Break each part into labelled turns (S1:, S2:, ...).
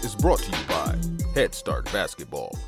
S1: is brought to you by Head Start Basketball.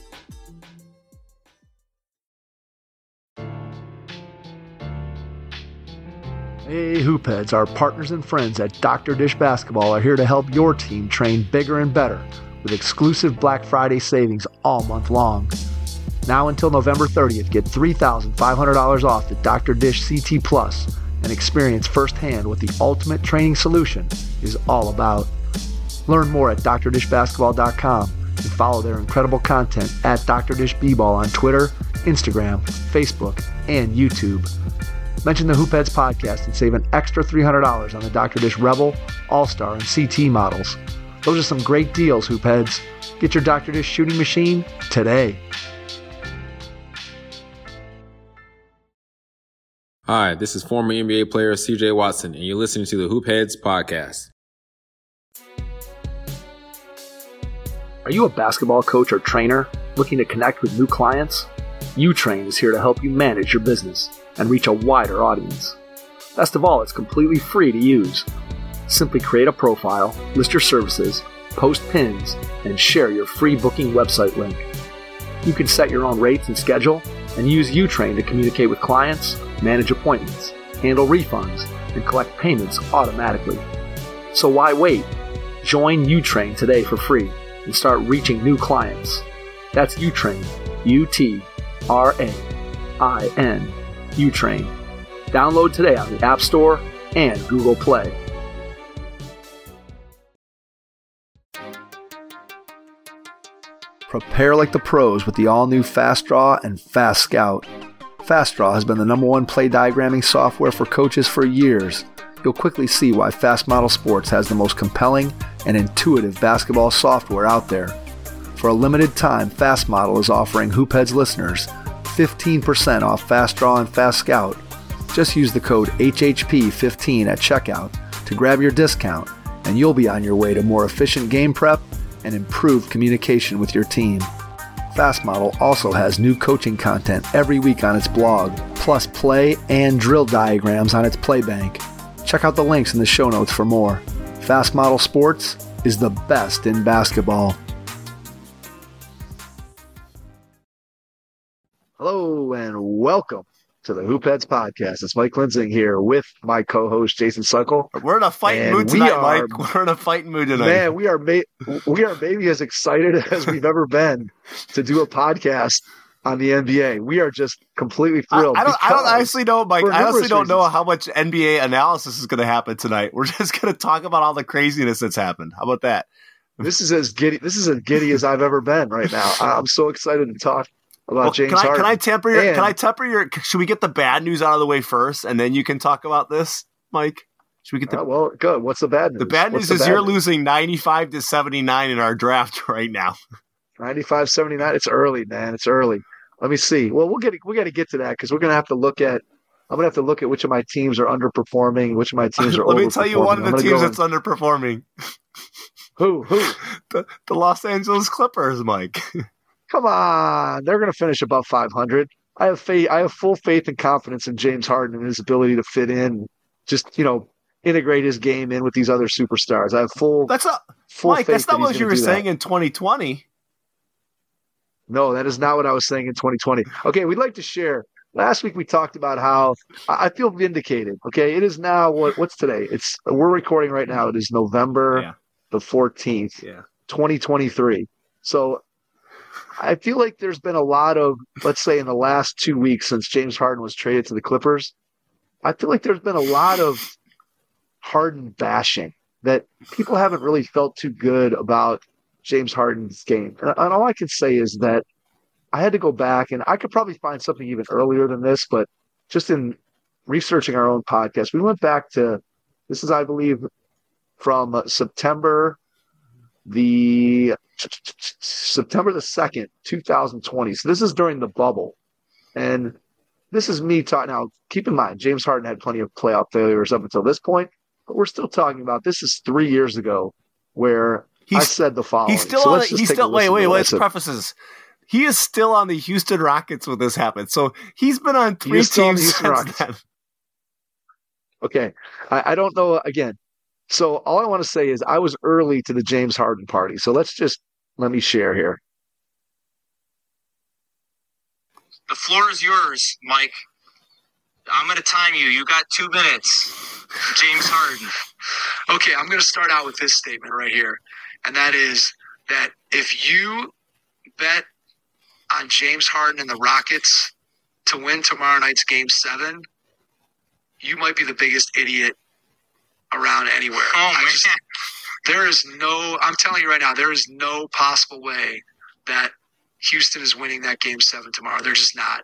S2: Hey Hoopheads, our partners and friends at Dr. Dish Basketball are here to help your team train bigger and better with exclusive Black Friday savings all month long. Now until November 30th, get $3,500 off the Dr. Dish CT Plus and experience firsthand what the ultimate training solution is all about. Learn more at drdishbasketball.com and follow their incredible content at Dr. Dish B-Ball on Twitter, Instagram, Facebook, and YouTube. Mention the Hoopheads podcast and save an extra $300 on the Dr. Dish Rebel, All-Star, and CT models. Those are some great deals, Hoopheads. Get your Dr. Dish shooting machine today.
S3: Hi, this is former NBA player CJ Watson, and you're listening to the Hoopheads podcast.
S2: Are you a basketball coach or trainer looking to connect with new clients? UTrain is here to help you manage your business and reach a wider audience. Best of all, it's completely free to use. Simply create a profile, list your services, post pins, and share your free booking website link. You can set your own rates and schedule and use UTrain to communicate with clients, manage appointments, handle refunds, and collect payments automatically. So why wait? Join UTrain today for free and start reaching new clients. That's UTrain, UTRAIN, UTrain. Download today on the App Store and Google Play. Prepare like the pros with the all-new Fast Draw and Fast Scout. Fast Draw has been the #1 play diagramming software for coaches for years. You'll quickly see why Fast Model Sports has the most compelling and intuitive basketball software out there. For a limited time, Fast Model is offering Hoopheads listeners 15% off Fast Draw and Fast Scout. Just use the code HHP15 at checkout to grab your discount, and you'll be on your way to more efficient game prep and improved communication with your team. Fast Model also has new coaching content every week on its blog, plus play and drill diagrams on its Playbank. Check out the links in the show notes for more. Fast Model Sports is the best in basketball. Hello and welcome to the Hoopheads podcast. It's Mike Linsing here with my co-host Jason Suckle.
S4: We're in a fighting mood tonight, Mike. We're in a fighting mood tonight.
S2: Man, we are maybe as excited as we've ever been to do a podcast on the NBA. We are just completely thrilled.
S4: I don't honestly know, Mike. I honestly don't know how much NBA analysis is going to happen tonight. We're just going to talk about all the craziness that's happened. How about that?
S2: This is as giddy as I've ever been right now. I'm so excited to talk about James Harden.
S4: Can I temper your? Should we get the bad news out of the way first, and then you can talk about this, Mike? Should we get the?
S2: Well, good. What's the bad news?
S4: The bad news is you're losing 95-79 in our draft right now.
S2: 95-79. It's early, man. It's early. Let me see. Well, we got to get to that because we're gonna have to look at. I'm gonna have to look at which of my teams are underperforming, which of my teams are.
S4: Let me tell you one of the teams that's underperforming.
S2: Who?
S4: The Los Angeles Clippers, Mike.
S2: Come on, they're going to finish above 500. I have faith. I have full faith and confidence in James Harden and his ability to fit in, just integrate his game in with these other superstars. I have full.
S4: Mike. That's not what you were saying in 2020.
S2: No, that is not what I was saying in 2020. Okay, we'd like to share. Last week we talked about how I feel vindicated. Okay, it is now what's today? We're recording right now. It is November the 14th, 2023. So. I feel like there's been a lot of, let's say in the last 2 weeks since James Harden was traded to the Clippers, I feel like there's been a lot of Harden bashing that people haven't really felt too good about James Harden's game. And all I can say is that I had to go back, and I could probably find something even earlier than this, but just in researching our own podcast, we went back to, this is, I believe, from September the 2nd, 2020. So this is during the bubble. And this is me talking now. Keep in mind, James Harden had plenty of playoff failures up until this point, but we're still talking about this is 3 years ago where I said the following.
S4: Let's preface this. He is still on the Houston Rockets when this happened. So he's been on 3 teams since then.
S2: Okay. I don't know. Again, So all I want to say is I was early to the James Harden party. So let me share here.
S5: The floor is yours, Mike. I'm going to time you. You got 2 minutes. James Harden.
S6: Okay, I'm going to start out with this statement right here. And that is that if you bet on James Harden and the Rockets to win tomorrow night's Game 7, you might be the biggest idiot around anywhere.
S5: Oh, man.
S6: I'm telling you right now, there is no possible way that Houston is winning that Game 7 tomorrow. They're just not.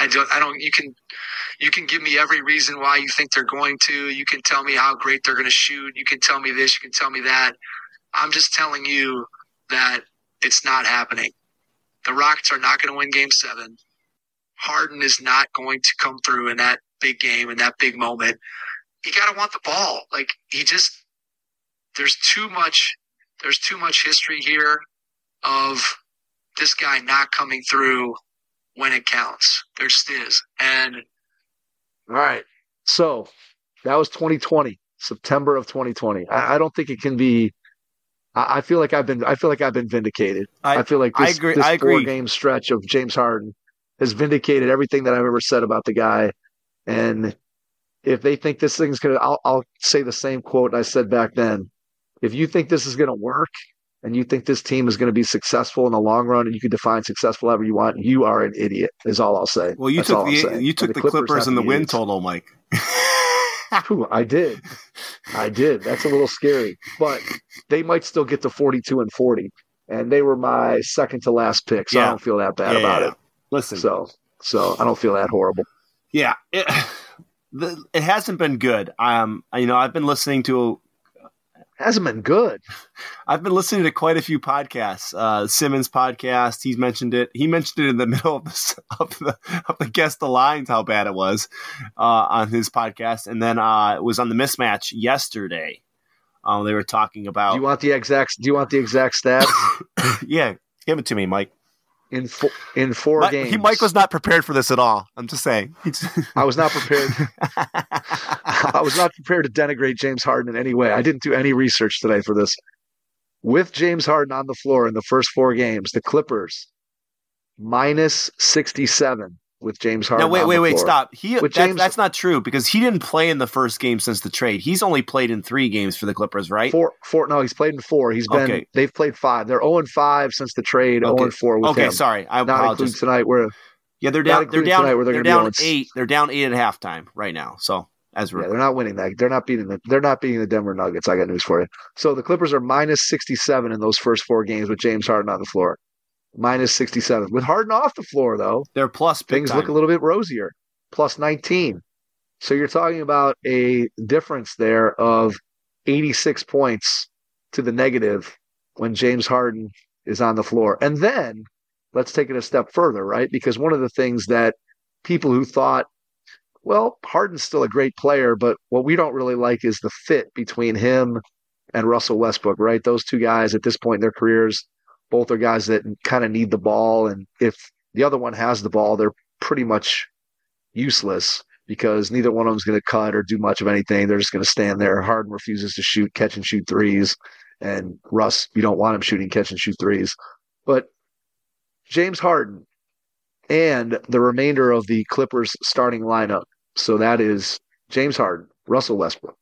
S6: You can give me every reason why you think they're going to. You can tell me how great they're going to shoot. You can tell me this. You can tell me that. I'm just telling you that it's not happening. The Rockets are not going to win Game 7. Harden is not going to come through in that big game, in that big moment. You got to want the ball. There's too much history here of this guy not coming through when it counts. There just is. And
S2: all right. So that was 2020, September of 2020. I don't think it can be. I feel like I've been vindicated. I feel like this 4-game stretch of James Harden has vindicated everything that I've ever said about the guy. And if they think this thing's going to, I'll say the same quote I said back then. If you think this is going to work and you think this team is going to be successful in the long run and you can define successful however you want, you are an idiot is all I'll say.
S4: Well, you took the Clippers and the win total, Mike.
S2: I did. That's a little scary, but they might still get to 42 and 40. And they were my second to last pick, so I don't feel that bad about it.
S4: Listen,
S2: so I don't feel that horrible.
S4: Yeah, it hasn't been good. I've been listening to.
S2: Hasn't been good.
S4: I've been listening to quite a few podcasts. Simmons podcast, he's mentioned it. He mentioned it in the middle of the Guess the Lines, how bad it was on his podcast. And then it was on the Mismatch yesterday. They were talking about.
S2: Do you want the exact stats?
S4: Yeah, give it to me, Mike.
S2: In four games.
S4: Mike was not prepared for this at all. I'm just saying.
S2: I was not prepared. I was not prepared to denigrate James Harden in any way. I didn't do any research today for this. With James Harden on the floor in the first 4 games, the Clippers minus 67 with James Harden.
S4: No, wait, stop. That's not true because he didn't play in the first game since the trade. He's only played in 3 games for the Clippers, right?
S2: Four. No, he's played in 4. They've played 5. They're 0-5 since the trade. 0-4 with him.
S4: Okay, sorry, I apologize.
S2: Tonight,
S4: they're down. They're down 8. They're down 8 at halftime right now. So
S2: they're not winning that. They're not beating the Denver Nuggets. I got news for you. So the Clippers are minus 67 in those first 4 games with James Harden on the floor. Minus 67. With Harden off the floor, though,
S4: they're plus
S2: things look a little bit rosier. Plus 19. So you're talking about a difference there of 86 points to the negative when James Harden is on the floor. And then let's take it a step further, right? Because one of the things that people who thought, well, Harden's still a great player, but what we don't really like is the fit between him and Russell Westbrook, right? Those 2 guys at this point in their careers, both are guys that kind of need the ball. And if the other one has the ball, they're pretty much useless because neither one of them is going to cut or do much of anything. They're just going to stand there. Harden refuses to catch and shoot threes. And Russ, you don't want him shooting catch and shoot threes. But James Harden and the remainder of the Clippers starting lineup. So that is James Harden, Russell Westbrook,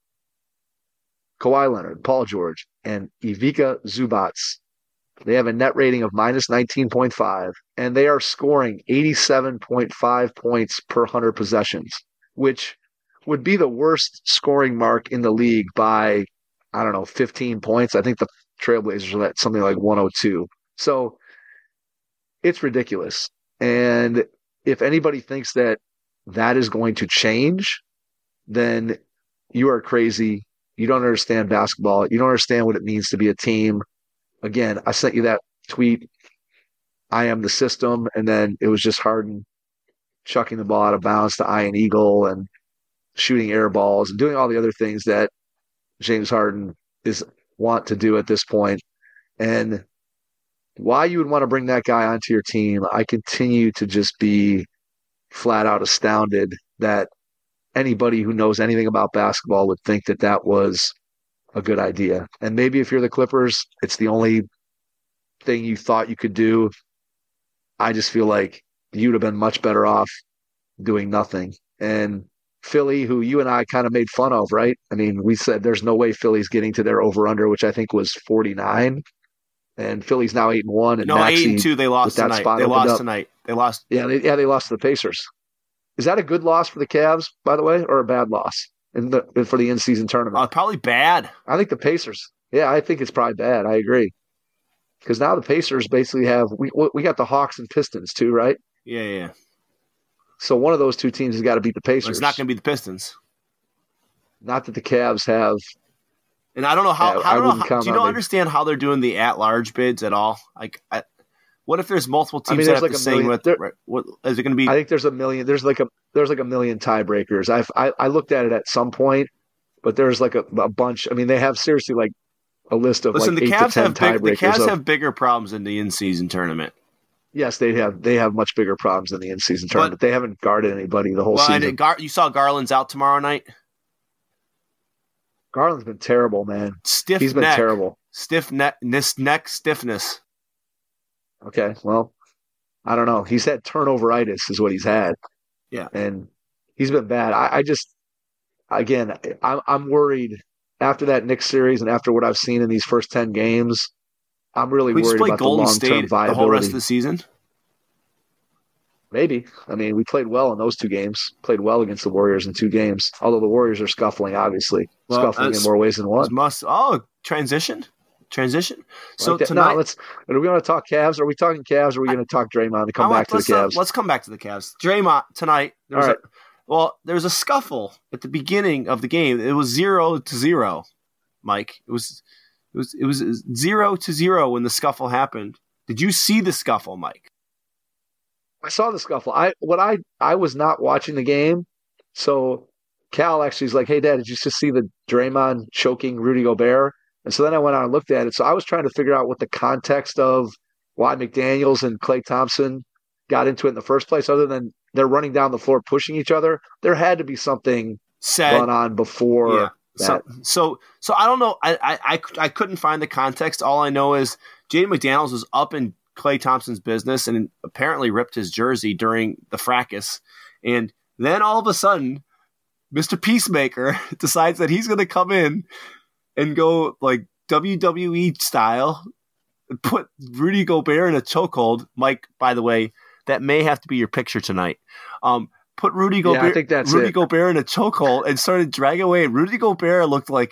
S2: Kawhi Leonard, Paul George, and Ivica Zubac. They have a net rating of minus 19.5, and they are scoring 87.5 points per 100 possessions, which would be the worst scoring mark in the league by, 15 points. I think the Trailblazers are at something like 102. So it's ridiculous. And if anybody thinks that is going to change, then you are crazy. You don't understand basketball. You don't understand what it means to be a team. Again, I sent you that tweet. I am the system. And then it was just Harden chucking the ball out of bounds to Ian Eagle and shooting air balls and doing all the other things that James Harden want to do at this point. And why you would want to bring that guy onto your team, I continue to just be flat out astounded that anybody who knows anything about basketball would think that was a good idea. And maybe if you're the Clippers, it's the only thing you thought you could do. I just feel like you'd have been much better off doing nothing. And Philly, who you and I kind of made fun of, right? I mean, we said there's no way Philly's getting to their over-under, which I think was 49. And Philly's now 8-1. And
S4: no,
S2: Maxey,
S4: 8-2. They lost tonight. They lost tonight. They lost.
S2: Yeah, they lost to the Pacers. Is that a good loss for the Cavs, by the way, or a bad loss for the in-season tournament?
S4: Probably bad.
S2: I think the Pacers. Yeah, I think it's probably bad. I agree. Because now the Pacers basically have we got the Hawks and Pistons too, right?
S4: Yeah.
S2: So one of those two teams has got to beat the Pacers.
S4: But it's not going to be the Pistons.
S2: Not that the Cavs have.
S4: And I don't know how. Do you understand how they're doing the at-large bids at all? Like, what if there's multiple teams that have the same? What is it going to be?
S2: I think there's a million. There's like a million tiebreakers. I looked at it at some point, but there's like a bunch. I mean, they have seriously like a list of
S4: the
S2: 8
S4: Cavs
S2: to 10 tiebreakers.
S4: The Cavs have bigger problems in the in-season tournament.
S2: Yes, they have much bigger problems in the in-season tournament. They haven't guarded anybody the whole season.
S4: You saw Garland's out tomorrow night.
S2: Garland's been terrible, man. He's been terrible.
S4: Stiff neck stiffness.
S2: Okay, well, I don't know. He's had turnover-itis is what he's had.
S4: Yeah.
S2: And he's been bad. I'm worried after that Knicks series and after what I've seen in these first 10 games. I'm really worried about the long-term viability.
S4: The whole rest of the season?
S2: Maybe. I mean, we played well in those 2 games. Played well against the Warriors in 2 games. Although the Warriors are scuffling, obviously. Scuffling in more ways than one.
S4: Transition? So
S2: like
S4: tonight...
S2: No, are we going to talk Cavs? Are we talking Cavs or are we going to talk Draymond and come back to the Cavs?
S4: Let's come back to the Cavs. Draymond, tonight, there was a scuffle at the beginning of the game. It was 0-0, Mike. It was 0-0 when the scuffle happened. Did you see the scuffle, Mike?
S2: I saw the scuffle. I was not watching the game, so Cal actually is like, "Hey, Dad, did you just see the Draymond choking Rudy Gobert?" And so then I went on and looked at it. So I was trying to figure out what the context of why McDaniels and Klay Thompson got into it in the first place, other than they're running down the floor pushing each other. There had to be something going on before.
S4: Yeah. So I don't know. I couldn't find the context. All I know is Jaden McDaniels was up in Klay Thompson's business and apparently ripped his jersey during the fracas. And then all of a sudden, Mr. Peacemaker decides that he's going to come in and go like WWE style, put Rudy Gobert in a chokehold. Mike, by the way, that may have to be your picture tonight. Put Rudy Gobert,
S2: I think that's
S4: Rudy Gobert in a chokehold and started dragging away. Rudy Gobert looked like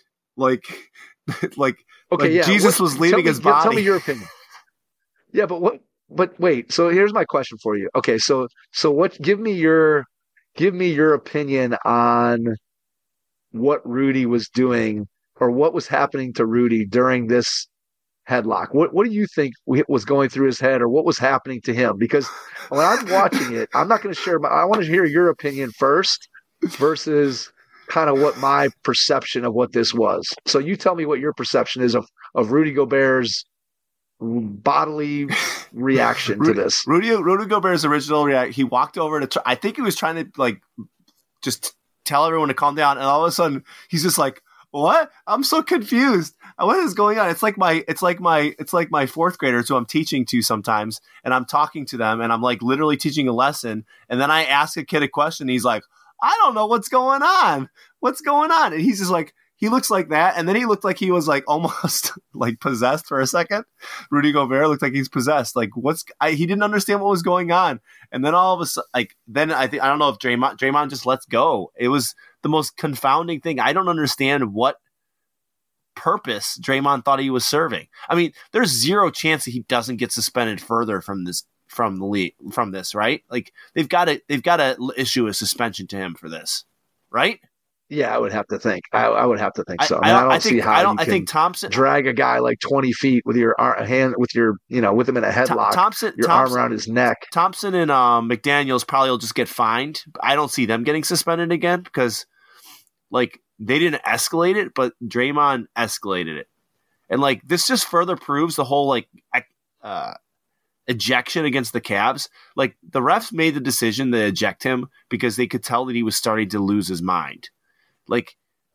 S4: Jesus was leaving his body.
S2: Tell me your opinion. Yeah, but wait. So here's my question for you. Okay, so what? Give me your opinion on what Rudy was doing or what was happening to Rudy during this headlock. What do you think was going through his head or what was happening to him? Because when I'm watching it, I'm not going to share I want to hear your opinion first versus kind of what my perception of what this was. So you tell me what your perception is of Rudy Gobert's bodily reaction to this.
S4: Rudy Gobert's original reaction, he walked over to I think he was trying to like just tell everyone to calm down, and all of a sudden he's just like, "What? I'm so confused. What is going on?" It's like my fourth graders who I'm teaching to sometimes, and I'm talking to them, and I'm like literally teaching a lesson, and then I ask a kid a question, and he's like, "I don't know what's going on. What's going on?" And he's just like, he looks like that, and then he looked like he was like almost like possessed for a second. Rudy Gobert looked like he's possessed. Like he didn't understand what was going on, and then all of a sudden, then I don't know if Draymond just lets go. It was the most confounding thing. I don't understand what purpose Draymond thought he was serving. I mean, there's zero chance that he doesn't get suspended further from this right? Like they've got to issue a suspension to him for this, right?
S2: Yeah, I would have to think. I would have to think so. I think
S4: Thompson
S2: drag a guy like 20 feet with your hand, with him in a headlock, your arm around his neck.
S4: Thompson and McDaniels probably will just get fined. I don't see them getting suspended again because, like, they didn't escalate it, but Draymond escalated it, and like this just further proves the whole like ejection against the Cavs. Like the refs made the decision to eject him because they could tell that he was starting to lose his mind. Like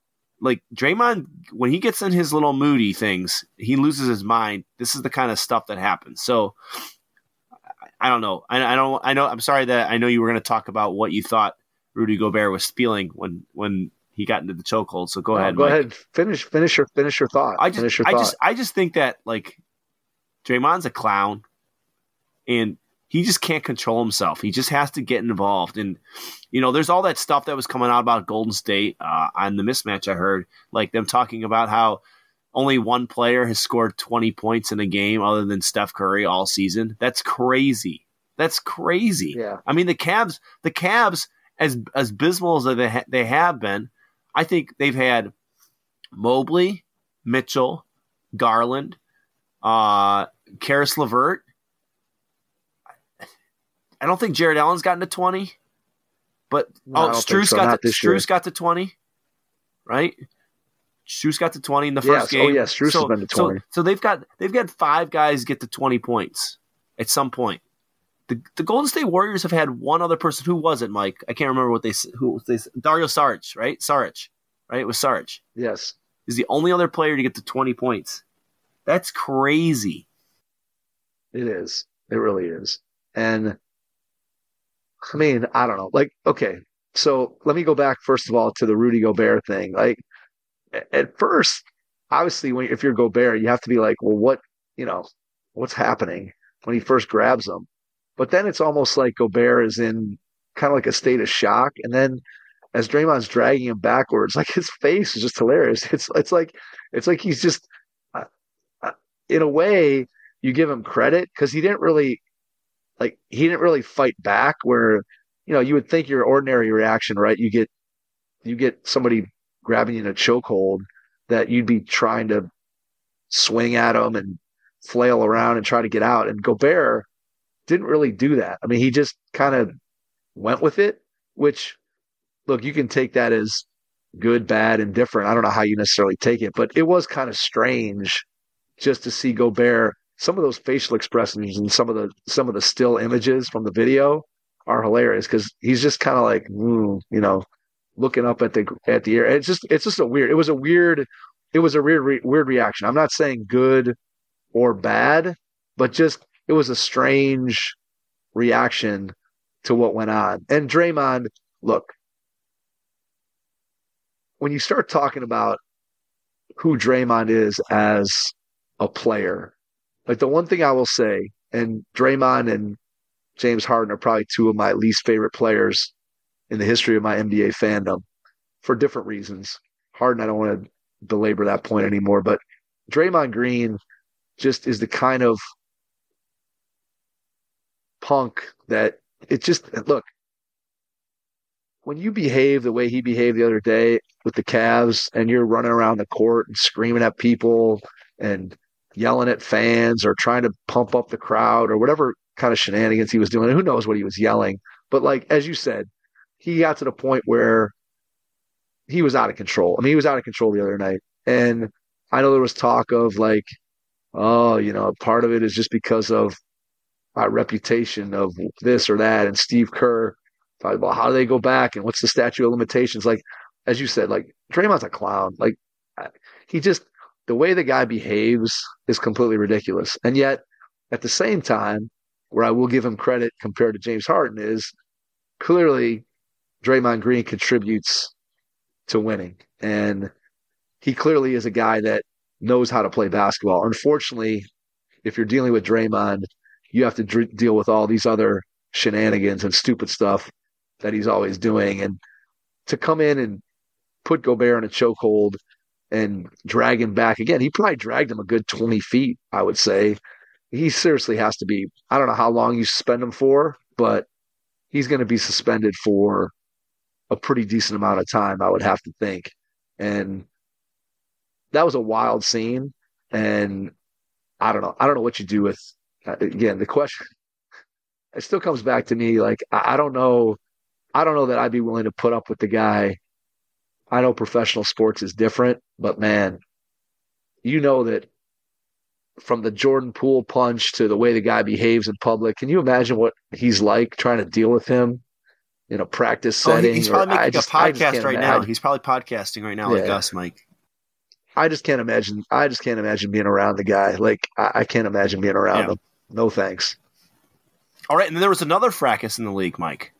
S4: like Draymond, when he gets in his little moody things, he loses his mind. This is the kind of stuff that happens. So I don't know. I know. I'm sorry that I know you were going to talk about what you thought Rudy Gobert was feeling when he got into the chokehold. So go ahead.
S2: Go
S4: Mike.
S2: ahead. Finish your thought.
S4: I just think that like Draymond's a clown, and he just can't control himself. He just has to get involved. And, there's all that stuff that was coming out about Golden State on the mismatch. I heard like them talking about how only one player has scored 20 points in a game other than Steph Curry all season. That's crazy.
S2: Yeah.
S4: I mean, the Cavs, as abysmal as they have been, I think they've had Mobley, Mitchell, Garland, Karis LeVert. I don't think Jared Allen's gotten to 20, but Strus got to 20, right? Strus got to 20 in the first game.
S2: Oh yeah, Strus has been to 20.
S4: So they've got 5 guys get to 20 points at some point. The Golden State Warriors have had one other person. Who was it, Mike? I can't remember Dario Saric, right? Saric, right? It was Saric.
S2: Yes.
S4: He's the only other player to get to 20 points. That's crazy.
S2: It is. It really is. And I mean, I don't know. Like, okay, so let me go back first of all to the Rudy Gobert thing. Like, at first, obviously, if you're Gobert, you have to be like, well, what's happening when he first grabs him? But then it's almost like Gobert is in kind of like a state of shock, and then as Draymond's dragging him backwards, like his face is just hilarious. It's like he's just in a way you give him credit because he didn't really fight back where, you would think your ordinary reaction, right? You get somebody grabbing you in a chokehold that you'd be trying to swing at them and flail around and try to get out. And Gobert didn't really do that. I mean, he just kind of went with it, which, look, you can take that as good, bad, and different. I don't know how you necessarily take it, but it was kind of strange just to see Gobert. Some of those facial expressions and some of the still images from the video are hilarious because he's just kind of like, looking up at the air. It's just a weird. It was a weird reaction. I'm not saying good or bad, but just it was a strange reaction to what went on. And Draymond, look, when you start talking about who Draymond is as a player. Like the one thing I will say, and Draymond and James Harden are probably 2 of my least favorite players in the history of my NBA fandom for different reasons. Harden, I don't want to belabor that point anymore, but Draymond Green just is the kind of punk that look, when you behave the way he behaved the other day with the Cavs and you're running around the court and screaming at people and yelling at fans or trying to pump up the crowd or whatever kind of shenanigans he was doing. And who knows what he was yelling. But like, as you said, he got to the point where he was out of control. I mean, he was out of control the other night. And I know there was talk of like, part of it is just because of our reputation of this or that. And Steve Kerr talked about how do they go back and what's the statute of limitations. Like, as you said, like Draymond's a clown. Like the way the guy behaves is completely ridiculous. And yet, at the same time, where I will give him credit compared to James Harden is clearly Draymond Green contributes to winning. And he clearly is a guy that knows how to play basketball. Unfortunately, if you're dealing with Draymond, you have to deal with all these other shenanigans and stupid stuff that he's always doing. And to come in and put Gobert in a chokehold and drag him back again, he probably dragged him a good 20 feet, I would say. He seriously has to be, I don't know how long you suspend him for, but he's going to be suspended for a pretty decent amount of time, I would have to think. And that was a wild scene. And I don't know what you do with, again, the question, it still comes back to me. Like, I don't know that I'd be willing to put up with the guy. I know professional sports is different, but man, that from the Jordan Poole punch to the way the guy behaves in public, can you imagine what he's like trying to deal with him practice setting.
S4: He's probably making a podcast right now.
S2: imagine.
S4: He's probably podcasting right now like us, Mike.
S2: I just can't imagine. I just can't imagine being around the guy. Like I can't imagine being around him. No thanks.
S4: All right, and then there was another fracas in the league, Mike.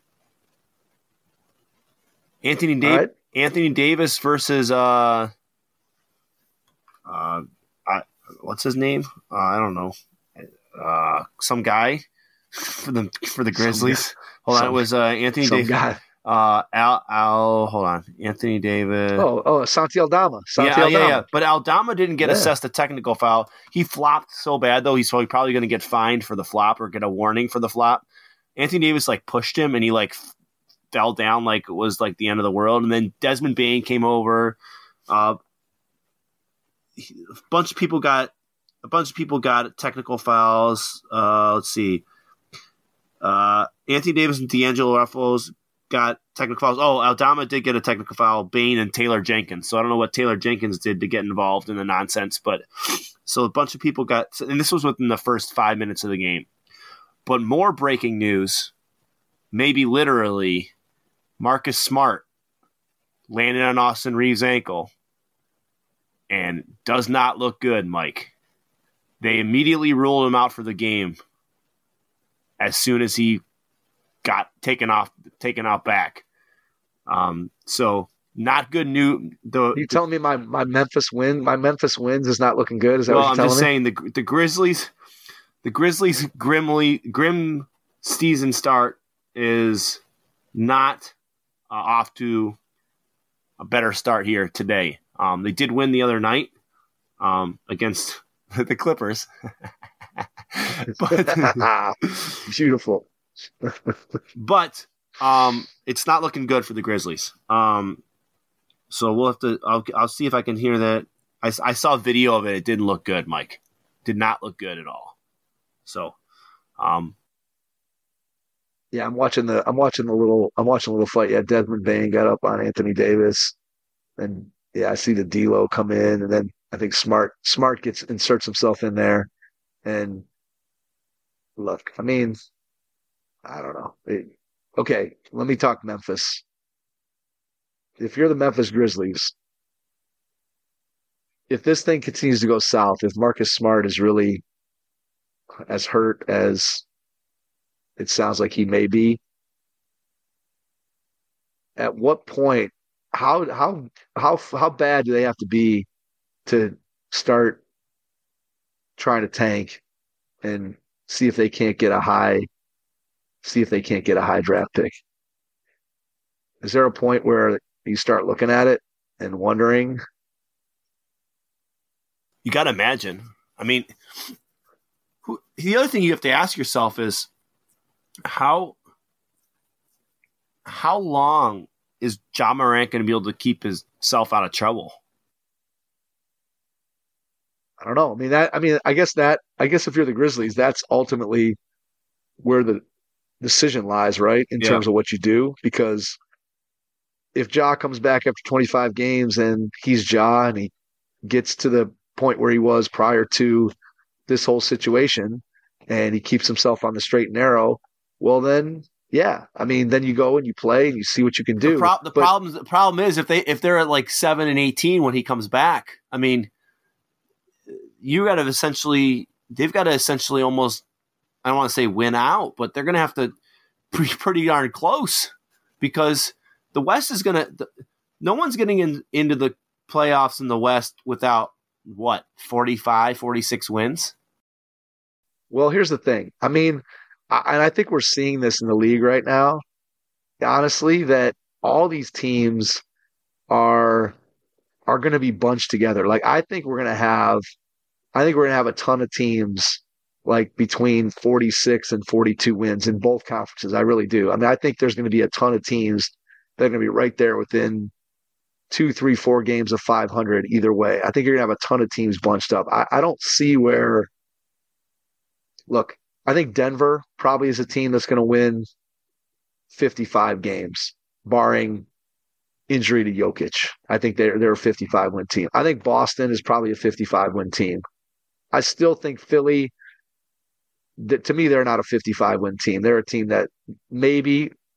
S4: Anthony Davis versus what's his name? I don't know. Some guy for the Grizzlies. Hold on, it was Anthony Davis. Guy. Hold on, Anthony Davis.
S2: Santi Aldama.
S4: Yeah. But Aldama didn't get assessed a technical foul. He flopped so bad though. He's probably going to get fined for the flop or get a warning for the flop. Anthony Davis pushed him and he fell down like it was the end of the world. And then Desmond Bane came over. A bunch of people got technical fouls. Let's see. Anthony Davis and D'Angelo Ruffles got technical fouls. Aldama did get a technical foul, Bane and Taylor Jenkins. So I don't know what Taylor Jenkins did to get involved in the nonsense, but so a bunch of people got, and this was within the first 5 minutes of the game. But more breaking news, maybe literally, Marcus Smart landed on Austin Reeves' ankle and does not look good, Mike. They immediately ruled him out for the game as soon as he got taken out back. So not good news.
S2: You telling me my Memphis wins is not looking good? Is that what you're telling me? I'm just
S4: saying the Grizzlies grim season start is not off to a better start here today. They did win the other night against the Clippers.
S2: But, beautiful.
S4: But it's not looking good for the Grizzlies. So we'll have to. I'll see if I can hear that. I saw a video of it. It didn't look good, Mike. Did not look good at all. So,
S2: yeah, I'm watching the little fight. Yeah, Desmond Bane got up on Anthony Davis, and yeah, I see the D'Lo come in, and then I think Smart inserts himself in there, and look, I mean, I don't know. Okay, let me talk Memphis. If you're the Memphis Grizzlies, if this thing continues to go south, if Marcus Smart is really as hurt as it sounds like he may be, at what point, how bad do they have to be to start trying to tank and see if they can't get a high draft pick? Is there a point where you start looking at it and wondering?
S4: You got to imagine. I mean, the other thing you have to ask yourself is how long is Ja Morant going to be able to keep himself out of trouble?
S2: I don't know. I guess if you're the Grizzlies, that's ultimately where the decision lies, right? In terms of what you do, because if Ja comes back after 25 games and he's Ja and he gets to the point where he was prior to this whole situation and he keeps himself on the straight and narrow, well then, yeah. I mean, then you go and you play and you see what you can do.
S4: The problem is if they're at 7-18 when he comes back, I mean, they've got to essentially almost, I don't want to say win out, but they're going to have to be pretty darn close because the West is going to – no one's getting into the playoffs in the West without, 45, 46 wins?
S2: Well, here's the thing. I mean, and I think we're seeing this in the league right now, honestly, that all these teams are going to be bunched together. I think we're going to have a ton of teams between 46 and 42 wins in both conferences. I really do. I mean, I think there's going to be a ton of teams that are going to be right there within 2, 3, 4 games of 500 either way. I think you're going to have a ton of teams bunched up. I don't see where – look, I think Denver probably is a team that's going to win 55 games, barring injury to Jokic. I think they're a 55-win team. I think Boston is probably a 55-win team. I still think Philly – to me, they're not a 55-win team. They're a team that maybe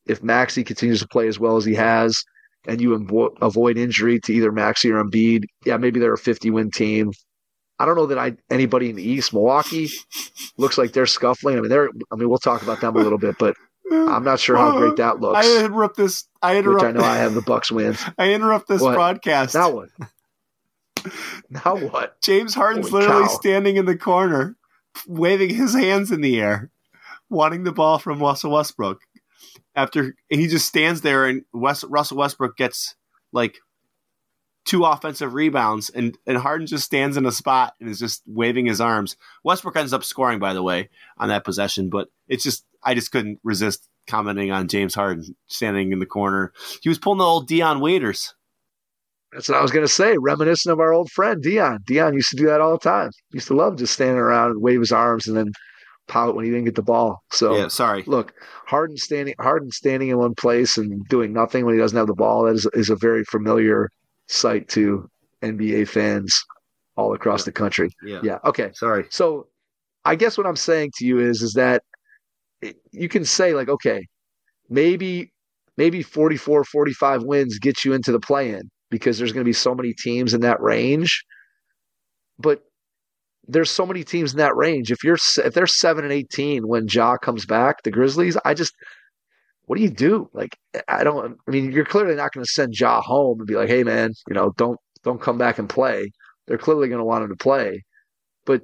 S2: if Maxey continues to play as well as he has, and you avoid injury to either Maxey or Embiid, yeah, maybe they're a 50-win team. I don't know that anybody in the East. Milwaukee looks like they're scuffling. I mean, we'll talk about them a little bit, but I'm not sure how great that looks.
S4: I interrupt.
S2: Which I know I have the Bucks wins.
S4: I interrupt this broadcast.
S2: Now what? Now what?
S4: James Harden's literally standing in the corner, waving his hands in the air, wanting the ball from Russell Westbrook. And he just stands there, and Russell Westbrook gets like 2 offensive rebounds, and Harden just stands in a spot and is just waving his arms. Westbrook ends up scoring, by the way, on that possession, but I just couldn't resist commenting on James Harden standing in the corner. He was pulling the old Dion Waiters.
S2: That's what I was going to say, reminiscent of our old friend Dion. Dion used to do that all the time. He used to love just standing around and wave his arms and then pout when he didn't get the ball. So
S4: yeah, sorry.
S2: Look, Harden standing in one place and doing nothing when he doesn't have the ball, that is a very familiar sight to NBA fans all across the country. Yeah. Okay.
S4: Sorry.
S2: So I guess what I'm saying to you is that you can say, like, okay, maybe 44, 45 wins get you into the play-in because there's going to be so many teams in that range. But there's so many teams in that range. If they're 7-18 when Ja comes back, the Grizzlies, what do you do? Like, you're clearly not going to send Ja home and be like, hey man, don't come back and play. They're clearly going to want him to play. But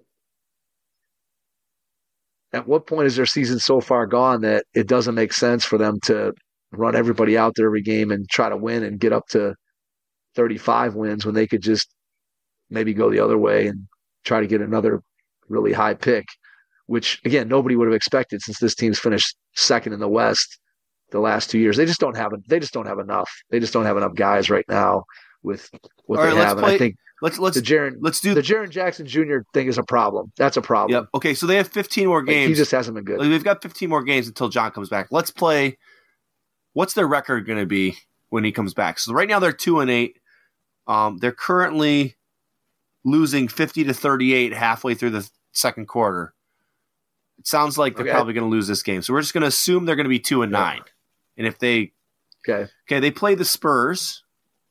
S2: at what point is their season so far gone that it doesn't make sense for them to run everybody out there every game and try to win and get up to 35 wins when they could just maybe go the other way and try to get another really high pick, which again, nobody would have expected since this team's finished second in the West the last 2 years. They just don't have enough. They just don't have enough guys right now with what they have. And I think the Jaren Jackson Jr. thing is a problem. That's a problem.
S4: Yep. Okay, so they have 15 more games.
S2: He just hasn't been good.
S4: They've got 15 more games until John comes back. Let's play. What's their record going to be when he comes back? So right now they're 2-8. They're currently losing 50-38 halfway through the second quarter. It sounds like they're probably going to lose this game. So we're just going to assume they're going to be 2-9. Yeah. And if they they play the Spurs,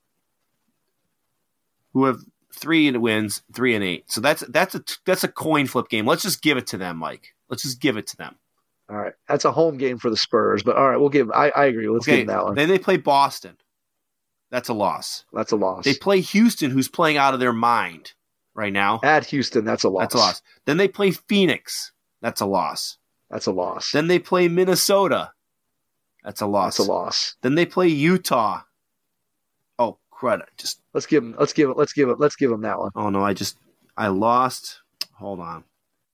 S4: who have 3 wins, 3-8. So that's a coin flip game. Let's just give it to them, Mike. Let's just give it to them.
S2: All right, that's a home game for the Spurs, but all right, we'll give. I agree. Let's give them that one.
S4: Then they play Boston. That's a loss.
S2: That's a loss.
S4: They play Houston, who's playing out of their mind right now.
S2: At Houston, that's a loss.
S4: That's a loss. Then they play Phoenix. That's a loss.
S2: That's a loss.
S4: Then they play Minnesota. That's a loss.
S2: That's a loss.
S4: Then they play Utah. Oh, credit. Just
S2: let's give them that one.
S4: Oh no, I lost. Hold on.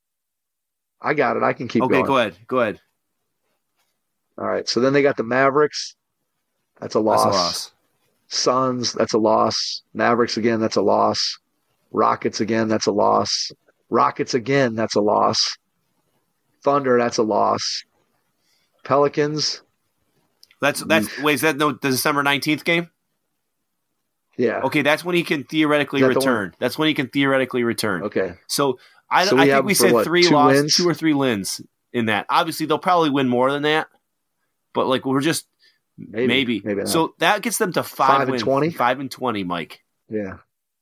S2: I got it. I can keep going.
S4: Okay, go ahead.
S2: All right. So then they got the Mavericks. That's a loss.
S4: That's a loss.
S2: Suns, that's a loss. Mavericks again, that's a loss. Rockets again, that's a loss. Rockets again, that's a loss. Thunder, that's a loss. Pelicans.
S4: Is that the December 19th game?
S2: Yeah.
S4: Okay, that's when he can theoretically return. That's when he can theoretically return.
S2: Okay.
S4: So I think we said 3 losses, 2 or 3 wins in that. Obviously, they'll probably win more than that. But like we're just maybe.
S2: Not.
S4: So that gets them to 5 wins.
S2: 5-20?
S4: 5-20, Mike.
S2: Yeah.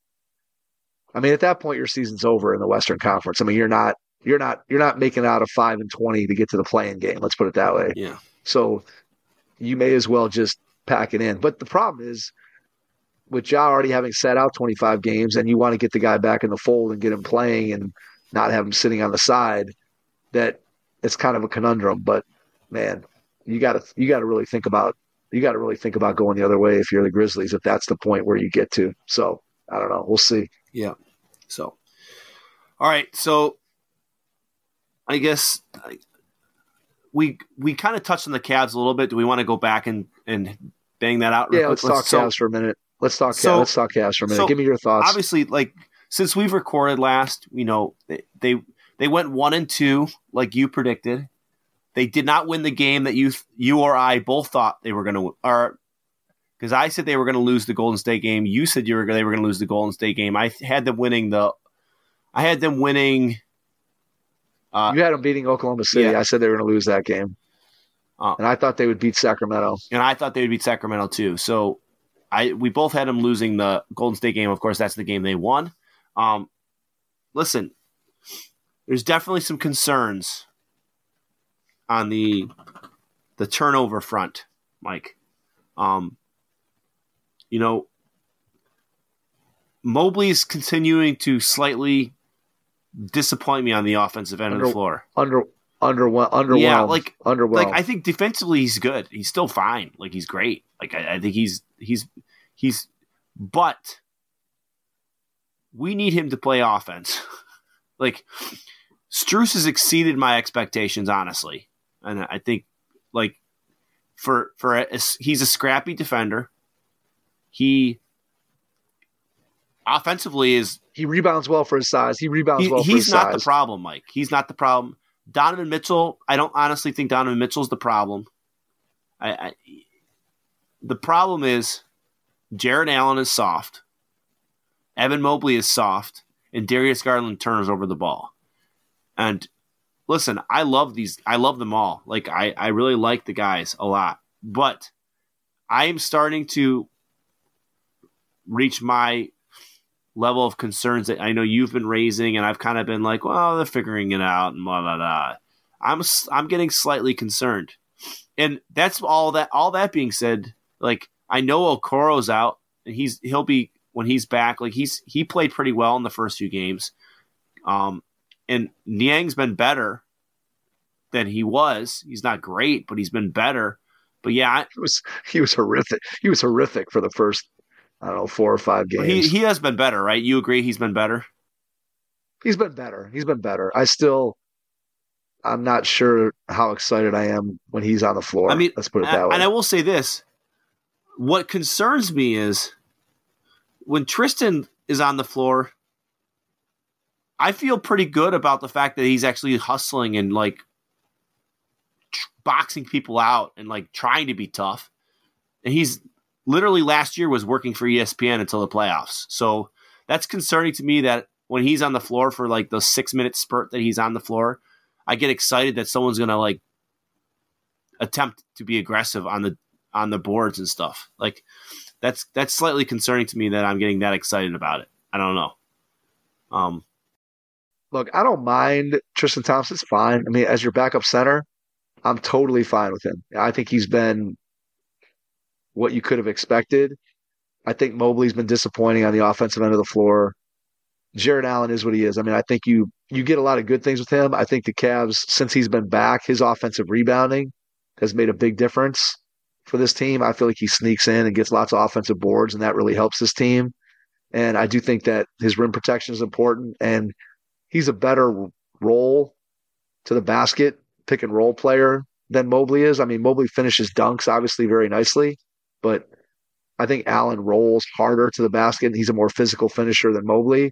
S2: I mean, at that point, your season's over in the Western Conference. I mean, you're not making out of 5-20 to get to the play-in game. Let's put it that way.
S4: Yeah.
S2: So you may as well just pack it in. But the problem is, with Ja already having sat out 25 games, and you want to get the guy back in the fold and get him playing and not have him sitting on the side, that it's kind of a conundrum. But man, you got to really think about going the other way if you're the Grizzlies, if that's the point where you get to. So I don't know. We'll see.
S4: Yeah. So, all right. So I guess we kind of touched on the Cavs a little bit. Do we want to go back and bang that out?
S2: Yeah, let's talk Cavs for a minute. Let's talk Cavs for a minute. Give me your thoughts.
S4: Obviously, like since we've recorded last, they went 1-2 like you predicted. They did not win the game that you or I both thought they were going to win. Because I said they were going to lose the Golden State game. You said they were going to lose the Golden State game. I had them winning. You had them beating Oklahoma City.
S2: Yeah. I said they were going to lose that game. And I thought they would beat Sacramento.
S4: And I thought they would beat Sacramento too. So we both had them losing the Golden State game. Of course, that's the game they won. Listen, there's definitely some concerns on the turnover front, Mike. Mobley's continuing to slightly disappoint me on the offensive end of the floor.
S2: Underwhelmed.
S4: Yeah,
S2: underwhelmed.
S4: Like I think defensively he's good. He's still fine. Like he's great. Like I think he's but we need him to play offense. Like Strus has exceeded my expectations, honestly. And I think like he's a scrappy defender. He offensively
S2: he rebounds well for his size. He's
S4: not the problem, Mike. He's not the problem. Donovan Mitchell, I don't honestly think Donovan Mitchell's the problem. The problem is Jared Allen is soft, Evan Mobley is soft, and Darius Garland turns over the ball. And listen, I love them all. Like I really like the guys a lot. But I am starting to reach my level of concerns that I know you've been raising, and I've kind of been like, well, they're figuring it out, and blah blah blah. I'm getting slightly concerned, and that's all that. All that being said, like I know Okoro's out, and he'll be when he's back. Like he played pretty well in the first few games, and Niang's been better than he was. He's not great, but he's been better. But yeah,
S2: he was horrific. He was horrific for the first, I don't know, 4 or 5 games.
S4: He has been better, right? You agree he's been better?
S2: He's been better. I'm not sure how excited I am when he's on the floor.
S4: I mean,
S2: let's put it that way.
S4: And I will say this. What concerns me is when Tristan is on the floor, I feel pretty good about the fact that he's actually hustling and like boxing people out and like trying to be tough. And he's literally last year was working for ESPN until the playoffs. So that's concerning to me that when he's on the floor for like the 6-minute spurt that he's on the floor, I get excited that someone's going to like attempt to be aggressive on the boards and stuff. Like that's slightly concerning to me that I'm getting that excited about it. I don't know.
S2: Look, I don't mind Tristan Thompson's fine. I mean, as your backup center, I'm totally fine with him. I think he's been what you could have expected. I think Mobley's been disappointing on the offensive end of the floor. Jared Allen is what he is. I mean, I think you get a lot of good things with him. I think the Cavs, since he's been back, his offensive rebounding has made a big difference for this team. I feel like he sneaks in and gets lots of offensive boards, and that really helps this team. And I do think that his rim protection is important, and he's a better roll to the basket, pick and roll player than Mobley is. I mean, Mobley finishes dunks obviously very nicely, but I think Allen rolls harder to the basket, and he's a more physical finisher than Mobley.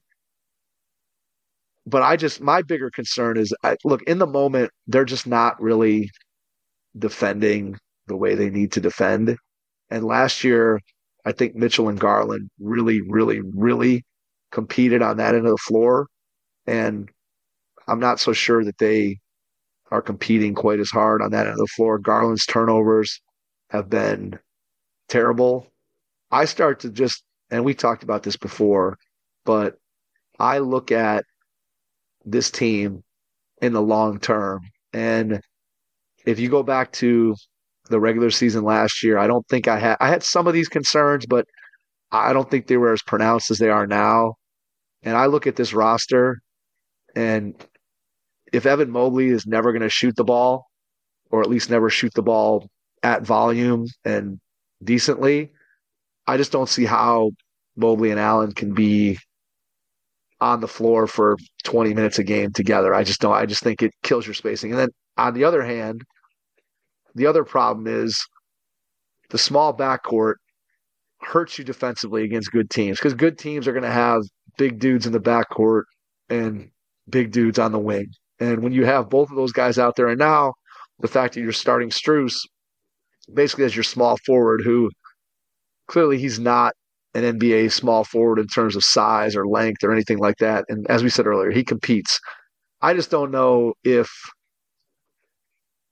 S2: But my bigger concern is, look, in the moment, they're just not really defending the way they need to defend. And last year, I think Mitchell and Garland really, really, really competed on that end of the floor. And I'm not so sure that they are competing quite as hard on that end of the floor. Garland's turnovers have been terrible. I start to just, and we talked about this before, but I look at this team in the long term. And if you go back to the regular season last year, I don't think I had some of these concerns, but I don't think they were as pronounced as they are now. And I look at this roster, and if Evan Mobley is never going to shoot the ball, or at least never shoot the ball at volume and decently, I just don't see how Mobley and Allen can be on the floor for 20 minutes a game together. I just don't. I just think it kills your spacing. And then on the other hand, the other problem is the small backcourt hurts you defensively against good teams, because good teams are going to have big dudes in the backcourt and big dudes on the wing. And when you have both of those guys out there, and now the fact that you're starting Strus basically as your small forward, who clearly he's not an NBA small forward in terms of size or length or anything like that. And as we said earlier, he competes. I just don't know if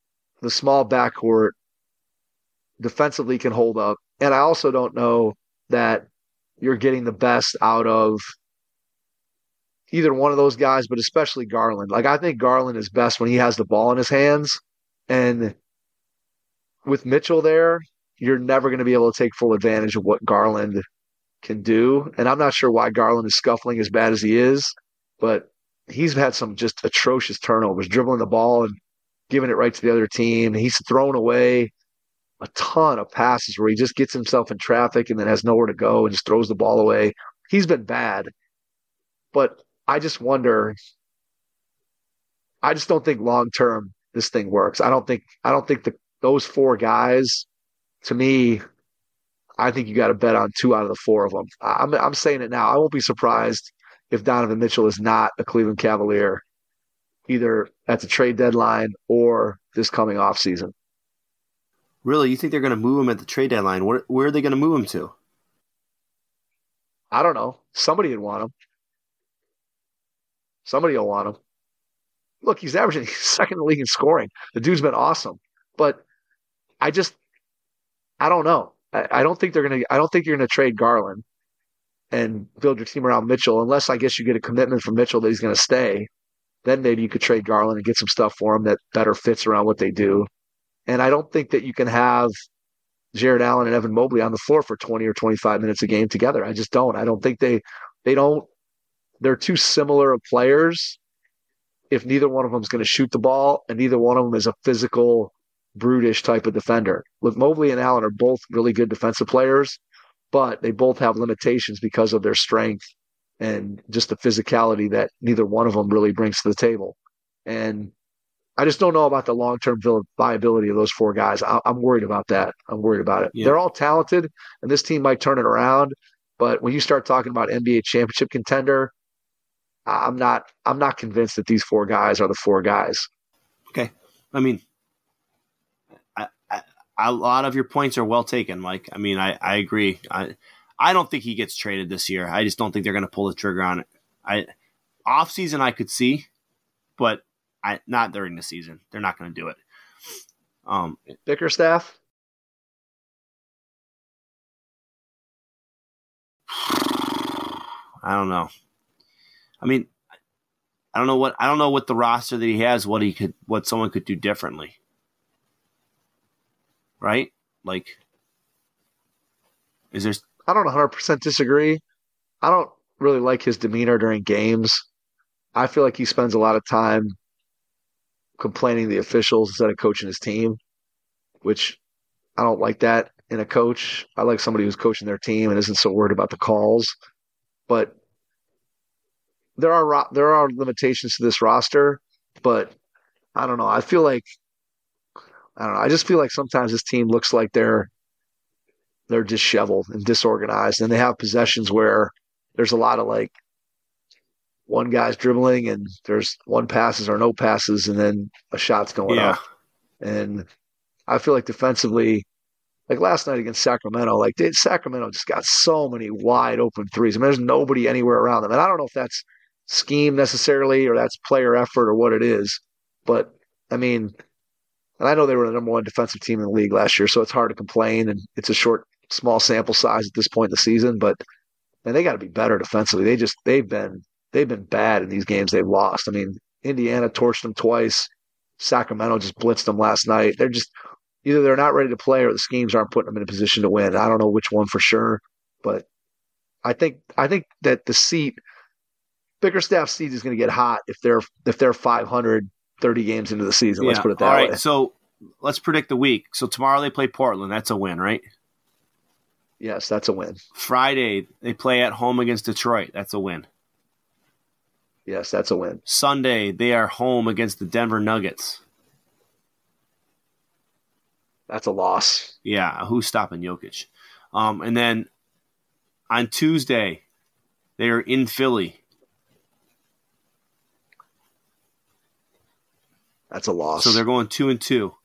S2: the small backcourt defensively can hold up. And I also don't know that you're getting the best out of either one of those guys, but especially Garland. Like, I think Garland is best when he has the ball in his hands. And with Mitchell there, you're never going to be able to take full advantage of what Garland can do. And I'm not sure why Garland is scuffling as bad as he is, but he's had some just atrocious turnovers, dribbling the ball and giving it right to the other team. He's thrown away a ton of passes where he just gets himself in traffic and then has nowhere to go and just throws the ball away. He's been bad. But I just wonder, I just don't think long term this thing works. I don't think those four guys, to me, I think you got to bet on 2 out of the 4 of them. I'm saying it now. I won't be surprised if Donovan Mitchell is not a Cleveland Cavalier, either at the trade deadline or this coming offseason.
S4: Really? You think they're going to move him at the trade deadline? Where are they going to move him to?
S2: I don't know. Somebody would want him. Somebody will want him. Look, he's averaging second in the league in scoring. The dude's been awesome. But I don't know. I don't think you're gonna trade Garland and build your team around Mitchell, unless I guess you get a commitment from Mitchell that he's gonna stay. Then maybe you could trade Garland and get some stuff for him that better fits around what they do. And I don't think that you can have Jared Allen and Evan Mobley on the floor for 20 or 25 minutes a game together. I just don't. I don't think they don't. They're too similar of players if neither one of them is going to shoot the ball and neither one of them is a physical, brutish type of defender. Look, Mobley and Allen are both really good defensive players, but they both have limitations because of their strength and just the physicality that neither one of them really brings to the table. And I just don't know about the long-term viability of those 4 guys. I'm worried about that. I'm worried about it. Yeah. They're all talented, and this team might turn it around. But when you start talking about NBA championship contender, I'm not convinced that these 4 guys are the 4 guys.
S4: Okay. I mean, a lot of your points are well taken, Mike. I mean, I agree. I don't think he gets traded this year. I just don't think they're going to pull the trigger on it. Off season I could see, but not during the season. They're not going to do it.
S2: Bickerstaff?
S4: I don't know. I mean, I don't know what the roster that he has, what someone could do differently. Right? Like, is there?
S2: I don't 100% disagree. I don't really like his demeanor during games. I feel like he spends a lot of time complaining to the officials instead of coaching his team, which I don't like that in a coach. I like somebody who's coaching their team and isn't so worried about the calls. But there are limitations to this roster, but I don't know. I just feel like sometimes this team looks like they're disheveled and disorganized, and they have possessions where there's a lot of like one guy's dribbling and there's one passes or no passes, and then a shot's going up. And I feel like defensively, like last night against Sacramento, Sacramento just got so many wide open threes. I mean, there's nobody anywhere around them, and I don't know if that's scheme necessarily or that's player effort or what it is, but I mean, and I know they were the number 1 defensive team in the league last year, so it's hard to complain, and it's a small sample size at this point in the season, but man, they got to be better defensively. They've been bad in these games they've lost. I mean, Indiana torched them twice. Sacramento just blitzed them last night. They're just either they're not ready to play or the schemes aren't putting them in a position to win. I don't know which one for sure, but I think that the seat, Bickerstaff's seat is going to get hot if they're 530 games into the season. Let's put it that way.
S4: All right, so let's predict the week. So tomorrow they play Portland. That's a win, right?
S2: Yes, that's a win.
S4: Friday they play at home against Detroit. That's a win.
S2: Yes, that's a win.
S4: Sunday they are home against the Denver Nuggets.
S2: That's a loss.
S4: Yeah, who's stopping Jokic? And then on Tuesday they are in Philly.
S2: That's a loss.
S4: So they're going 2-2.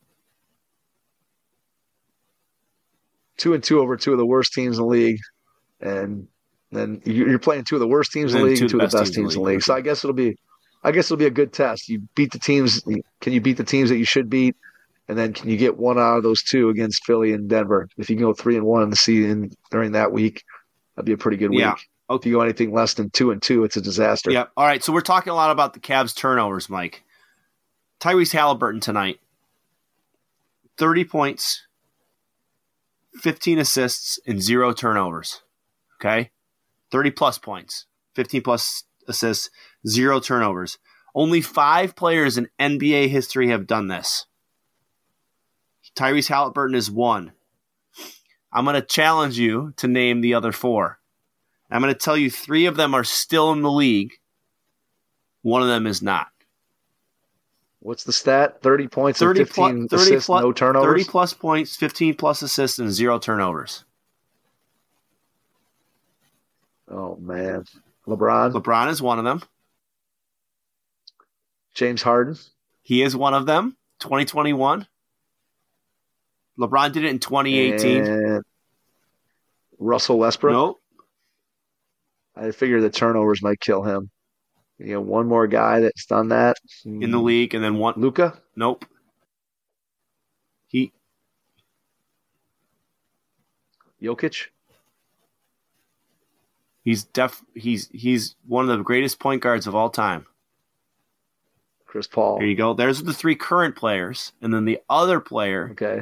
S2: 2-2 over 2 of the worst teams in the league, and then you're playing 2 of the worst teams in the league and 2 of the best teams in the league. So I guess it'll be a good test. You beat the teams. Can you beat the teams that you should beat? And then can you get one out of those two against Philly and Denver? If you can go 3-1 in the season during that week, that'd be a pretty good week.
S4: Yeah.
S2: If you go anything less than 2-2, it's a disaster.
S4: Yeah. All right. So we're talking a lot about the Cavs turnovers, Mike. Tyrese Halliburton tonight, 30 points, 15 assists, and 0 turnovers. Okay? 30-plus points, 15-plus assists, 0 turnovers. Only 5 players in NBA history have done this. Tyrese Halliburton is 1. I'm going to challenge you to name the other 4. I'm going to tell you 3 of them are still in the league. 1 of them is not.
S2: What's the stat? 30 points and 15 assists, no turnovers?
S4: 30-plus points, 15-plus assists, and 0 turnovers.
S2: Oh, man. LeBron?
S4: LeBron is one of them.
S2: James Harden?
S4: He is one of them. 2021. LeBron did it in 2018.
S2: And Russell Westbrook?
S4: Nope.
S2: I figure the turnovers might kill him. One more guy that's done that.
S4: In the league, and then one.
S2: Luka?
S4: Nope.
S2: Jokic?
S4: He's one of the greatest point guards of all time.
S2: Chris Paul.
S4: There you go. There's the 3 current players, and then the other player,
S2: Okay.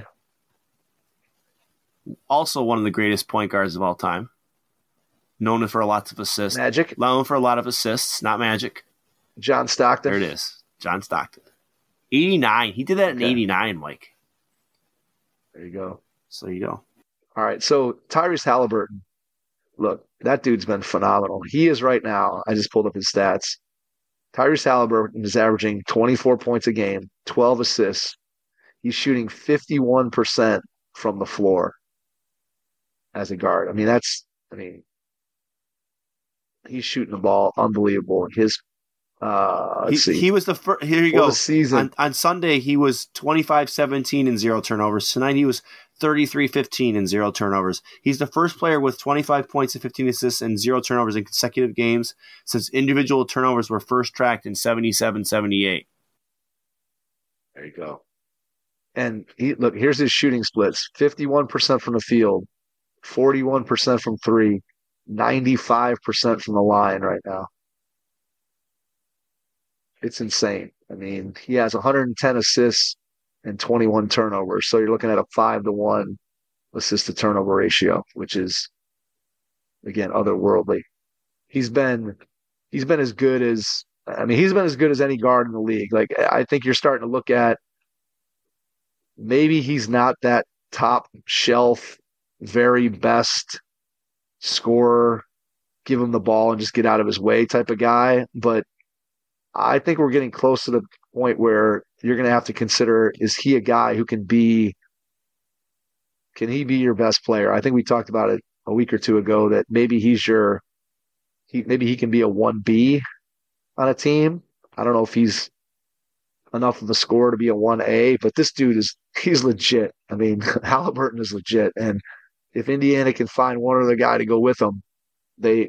S4: also one of the greatest point guards of all time, known for lots of assists.
S2: Magic?
S4: Known for a lot of assists, not Magic.
S2: John Stockton?
S4: There it is. John Stockton. 89. He did that in
S2: Okay.
S4: 89, Mike.
S2: There you go.
S4: So you go.
S2: All right. So Tyrese Halliburton, look, that dude's been phenomenal. He is right now. I just pulled up his stats. Tyrese Halliburton is averaging 24 points a game, 12 assists. He's shooting 51% from the floor as a guard. He's shooting the ball unbelievable. His let's see.
S4: He was the first. Here you
S2: For
S4: go.
S2: the season.
S4: On Sunday, he was 25-17 and 0 turnovers. Tonight, he was 33-15 and 0 turnovers. He's the first player with 25 points and 15 assists and 0 turnovers in consecutive games since individual turnovers were first tracked in 77-78.
S2: There you go. And here's his shooting splits: 51% from the field, 41% from 3, 95% from the line right now. It's insane. He has 110 assists and 21 turnovers. So you're looking at a 5-to-1 assist to turnover ratio, which is, again, otherworldly. He's been as good as any guard in the league. Like, I think you're starting to look at, maybe he's not that top shelf, very best scorer, give him the ball and just get out of his way type of guy. But I think we're getting close to the point where you're going to have to consider, is he a guy who can he be your best player? I think we talked about it a week or two ago that maybe maybe he can be a 1B on a team. I don't know if he's enough of a scorer to be a 1A, but this dude he's legit. Halliburton is legit. And if Indiana can find one other guy to go with them, they've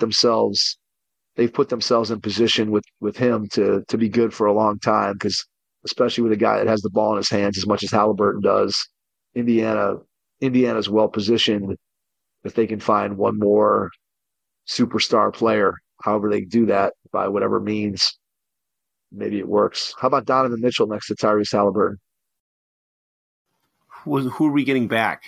S2: put themselves in position with him to be good for a long time, because especially with a guy that has the ball in his hands as much as Halliburton does, Indiana's well positioned if they can find one more superstar player. However they do that, by whatever means, maybe it works. How about Donovan Mitchell next to Tyrese Halliburton?
S4: Who are we getting back?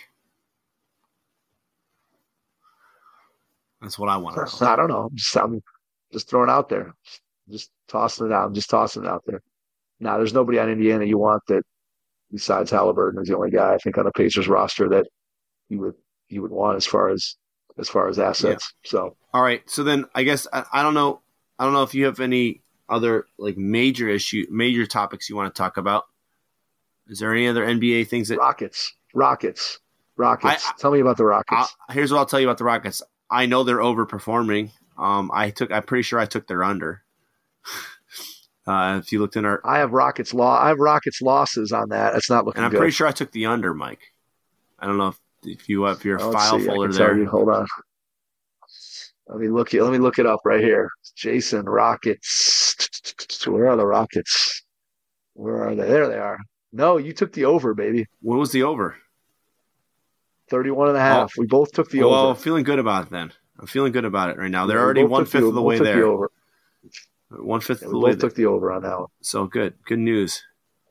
S4: That's what I want to know.
S2: I don't know. I'm just throwing it out there. Just tossing it out. I'm just tossing it out there. Now, there's nobody on Indiana you want that, besides Halliburton, is the only guy I think on the Pacers roster that you would want as far as assets. Yeah. So,
S4: all right. So then, I guess I don't know if you have any other like major topics you want to talk about. Is there any other NBA things that
S2: Rockets? Tell me about the Rockets.
S4: Here's what I'll tell you about the Rockets. I know they're overperforming. I'm pretty sure I took their under. If you looked in our,
S2: I have Rockets losses on that. It's not looking good.
S4: And I'm pretty sure I took the under, Mike. I don't know if you have your file folder there.
S2: Hold on. Let me look it up right here. Jason, Rockets. Where are the Rockets? Where are they? There they are. No, you took the over, baby.
S4: What was the over?
S2: 31.5. We both took the
S4: well,
S2: over.
S4: I'm feeling good about it then. I'm feeling good about it right now. They're
S2: We
S4: already
S2: both
S4: 1/5 of the way
S2: took
S4: there.
S2: The over.
S4: 1/5 of the
S2: We
S4: way
S2: both took the over on that one.
S4: So good. Good news.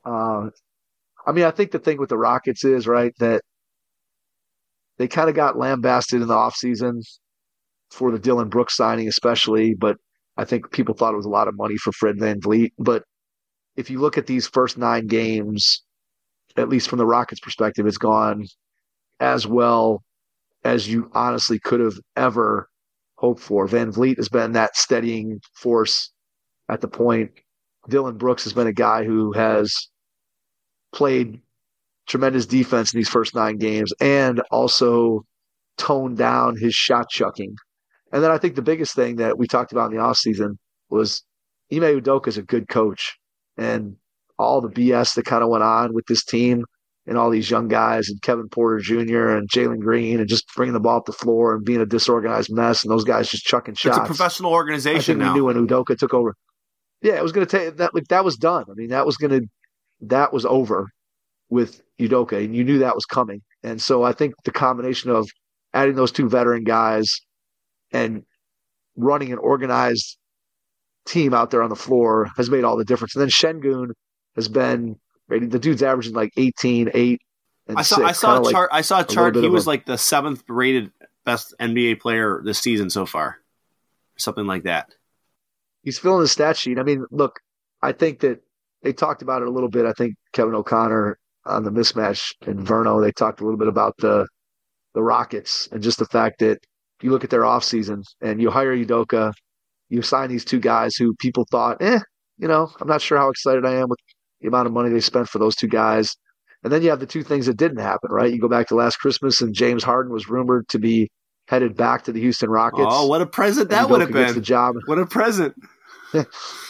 S2: I mean, I think the thing with the Rockets is, right, that they kind of got lambasted in the offseason for the Dylan Brooks signing, especially. But I think people thought it was a lot of money for Fred VanVleet. But if you look at these first 9 games, at least from the Rockets' perspective, it's gone as well as you honestly could have ever hoped for. VanVleet has been that steadying force at the point. Dylan Brooks has been a guy who has played tremendous defense in these first 9 games and also toned down his shot chucking. And then I think the biggest thing that we talked about in the offseason was Ime Udoka is a good coach. And all the BS that kind of went on with this team and all these young guys and Kevin Porter Jr. and Jalen Green and just bringing the ball up the floor and being a disorganized mess and those guys just chucking shots.
S4: It's a professional organization
S2: I think
S4: now.
S2: we knew when Udoka took over. Yeah, it was going to take that. Like that was done. I mean, that was over with Udoka, and you knew that was coming. And so I think the combination of adding those 2 veteran guys and running an organized team out there on the floor has made all the difference. And then Şengün has been the dude's averaging like 18, 8, and 6.
S4: I saw a chart. I saw a chart. He was like the 7th rated best NBA player this season so far, something like that.
S2: He's filling the stat sheet. I mean, look, I think that they talked about it a little bit. I think Kevin O'Connor on the mismatch in Verno, they talked a little bit about the Rockets and just the fact that you look at their offseason and you hire Udoka, you sign these 2 guys who people thought, I'm not sure how excited I am with the amount of money they spent for those 2 guys. And then you have the 2 things that didn't happen, right? You go back to last Christmas and James Harden was rumored to be headed back to the Houston Rockets.
S4: Oh, what a present that would have been.
S2: The job.
S4: What a present.
S2: And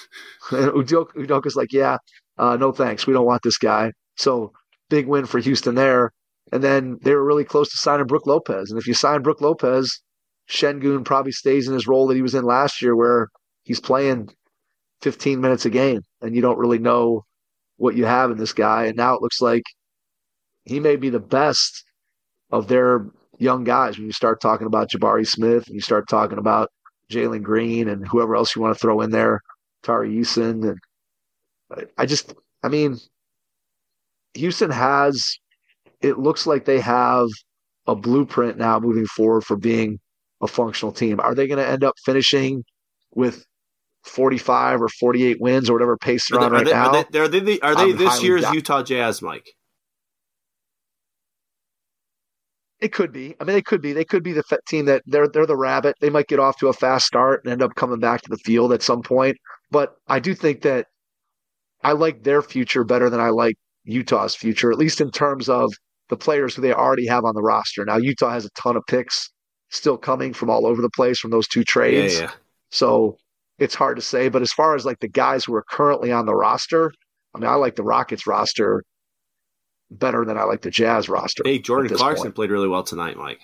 S2: Udoka's like, no thanks. We don't want this guy. So big win for Houston there. And then they were really close to signing Brook Lopez. And if you sign Brook Lopez, Şengün probably stays in his role that he was in last year where he's playing 15 minutes a game and you don't really know what you have in this guy. And now it looks like he may be the best of their young guys when you start talking about Jabari Smith and you start talking about Jalen Green and whoever else you want to throw in there, Tari Eason. And Houston it looks like they have a blueprint now moving forward for being a functional team. Are they going to end up finishing with 45 or 48 wins or whatever pace they're on right now?
S4: Are they this year's Utah Jazz, Mike?
S2: It could be. I mean, they could be. They could be the team that they're the rabbit. They might get off to a fast start and end up coming back to the field at some point. But I do think that I like their future better than I like Utah's future, at least in terms of the players who they already have on the roster. Now, Utah has a ton of picks still coming from all over the place from those 2 trades.
S4: Yeah.
S2: So it's hard to say. But as far as like the guys who are currently on the roster, I mean, I like the Rockets roster better than I like the Jazz roster.
S4: Hey, Jordan Clarkson played really well tonight, Mike.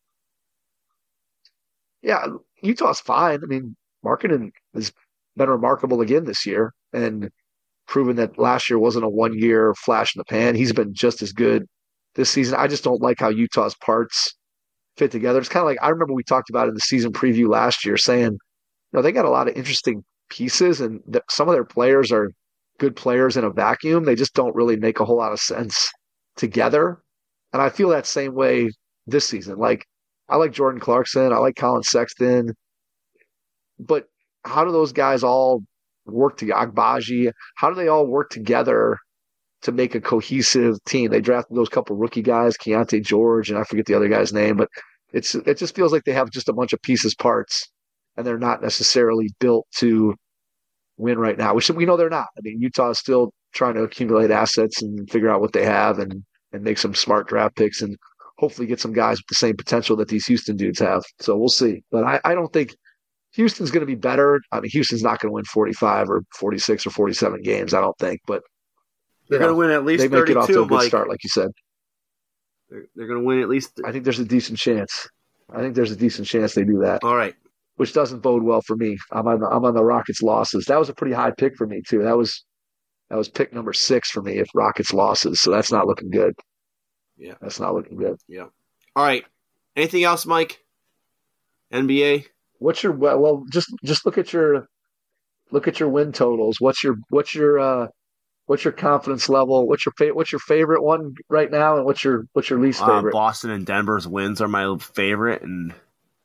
S2: Yeah, Utah's fine. I mean, Markkanen has been remarkable again this year and proven that last year wasn't a 1-year flash in the pan. He's been just as good this season. I just don't like how Utah's parts fit together. It's kind of like I remember we talked about in the season preview last year saying, they got a lot of interesting pieces and some of their players are good players in a vacuum. They just don't really make a whole lot of sense together. And I feel that same way this season. Like, I like Jordan Clarkson. I like Colin Sexton. But how do those guys all work together? Agbaji, how do they all work together to make a cohesive team? They drafted those couple rookie guys, Keontae George, and I forget the other guy's name, but it just feels like they have just a bunch of pieces, parts, and they're not necessarily built to win right now, which we know they're not. I mean, Utah is still trying to accumulate assets and figure out what they have and make some smart draft picks and hopefully get some guys with the same potential that these Houston dudes have. So we'll see. But I don't think Houston's going to be better. I mean, Houston's not going to win 45 or 46 or 47 games, I don't think. But
S4: they're going to win at least 32,
S2: they may get off to a good
S4: Mike.
S2: start, like you said.
S4: They're going to win at least.
S2: I think there's a decent chance. I think there's a decent chance they do that.
S4: All right.
S2: Which doesn't bode well for me. I'm on the Rockets' losses. That was a pretty high pick for me, too. That was That was pick number 6 for me if Rockets losses. So that's not looking good.
S4: Yeah.
S2: That's not looking good.
S4: Yeah. All right. Anything else, Mike? NBA?
S2: What's your just look at your win totals. What's your confidence level? What's your favorite one right now, and what's your least favorite?
S4: Boston and Denver's wins are my favorite, and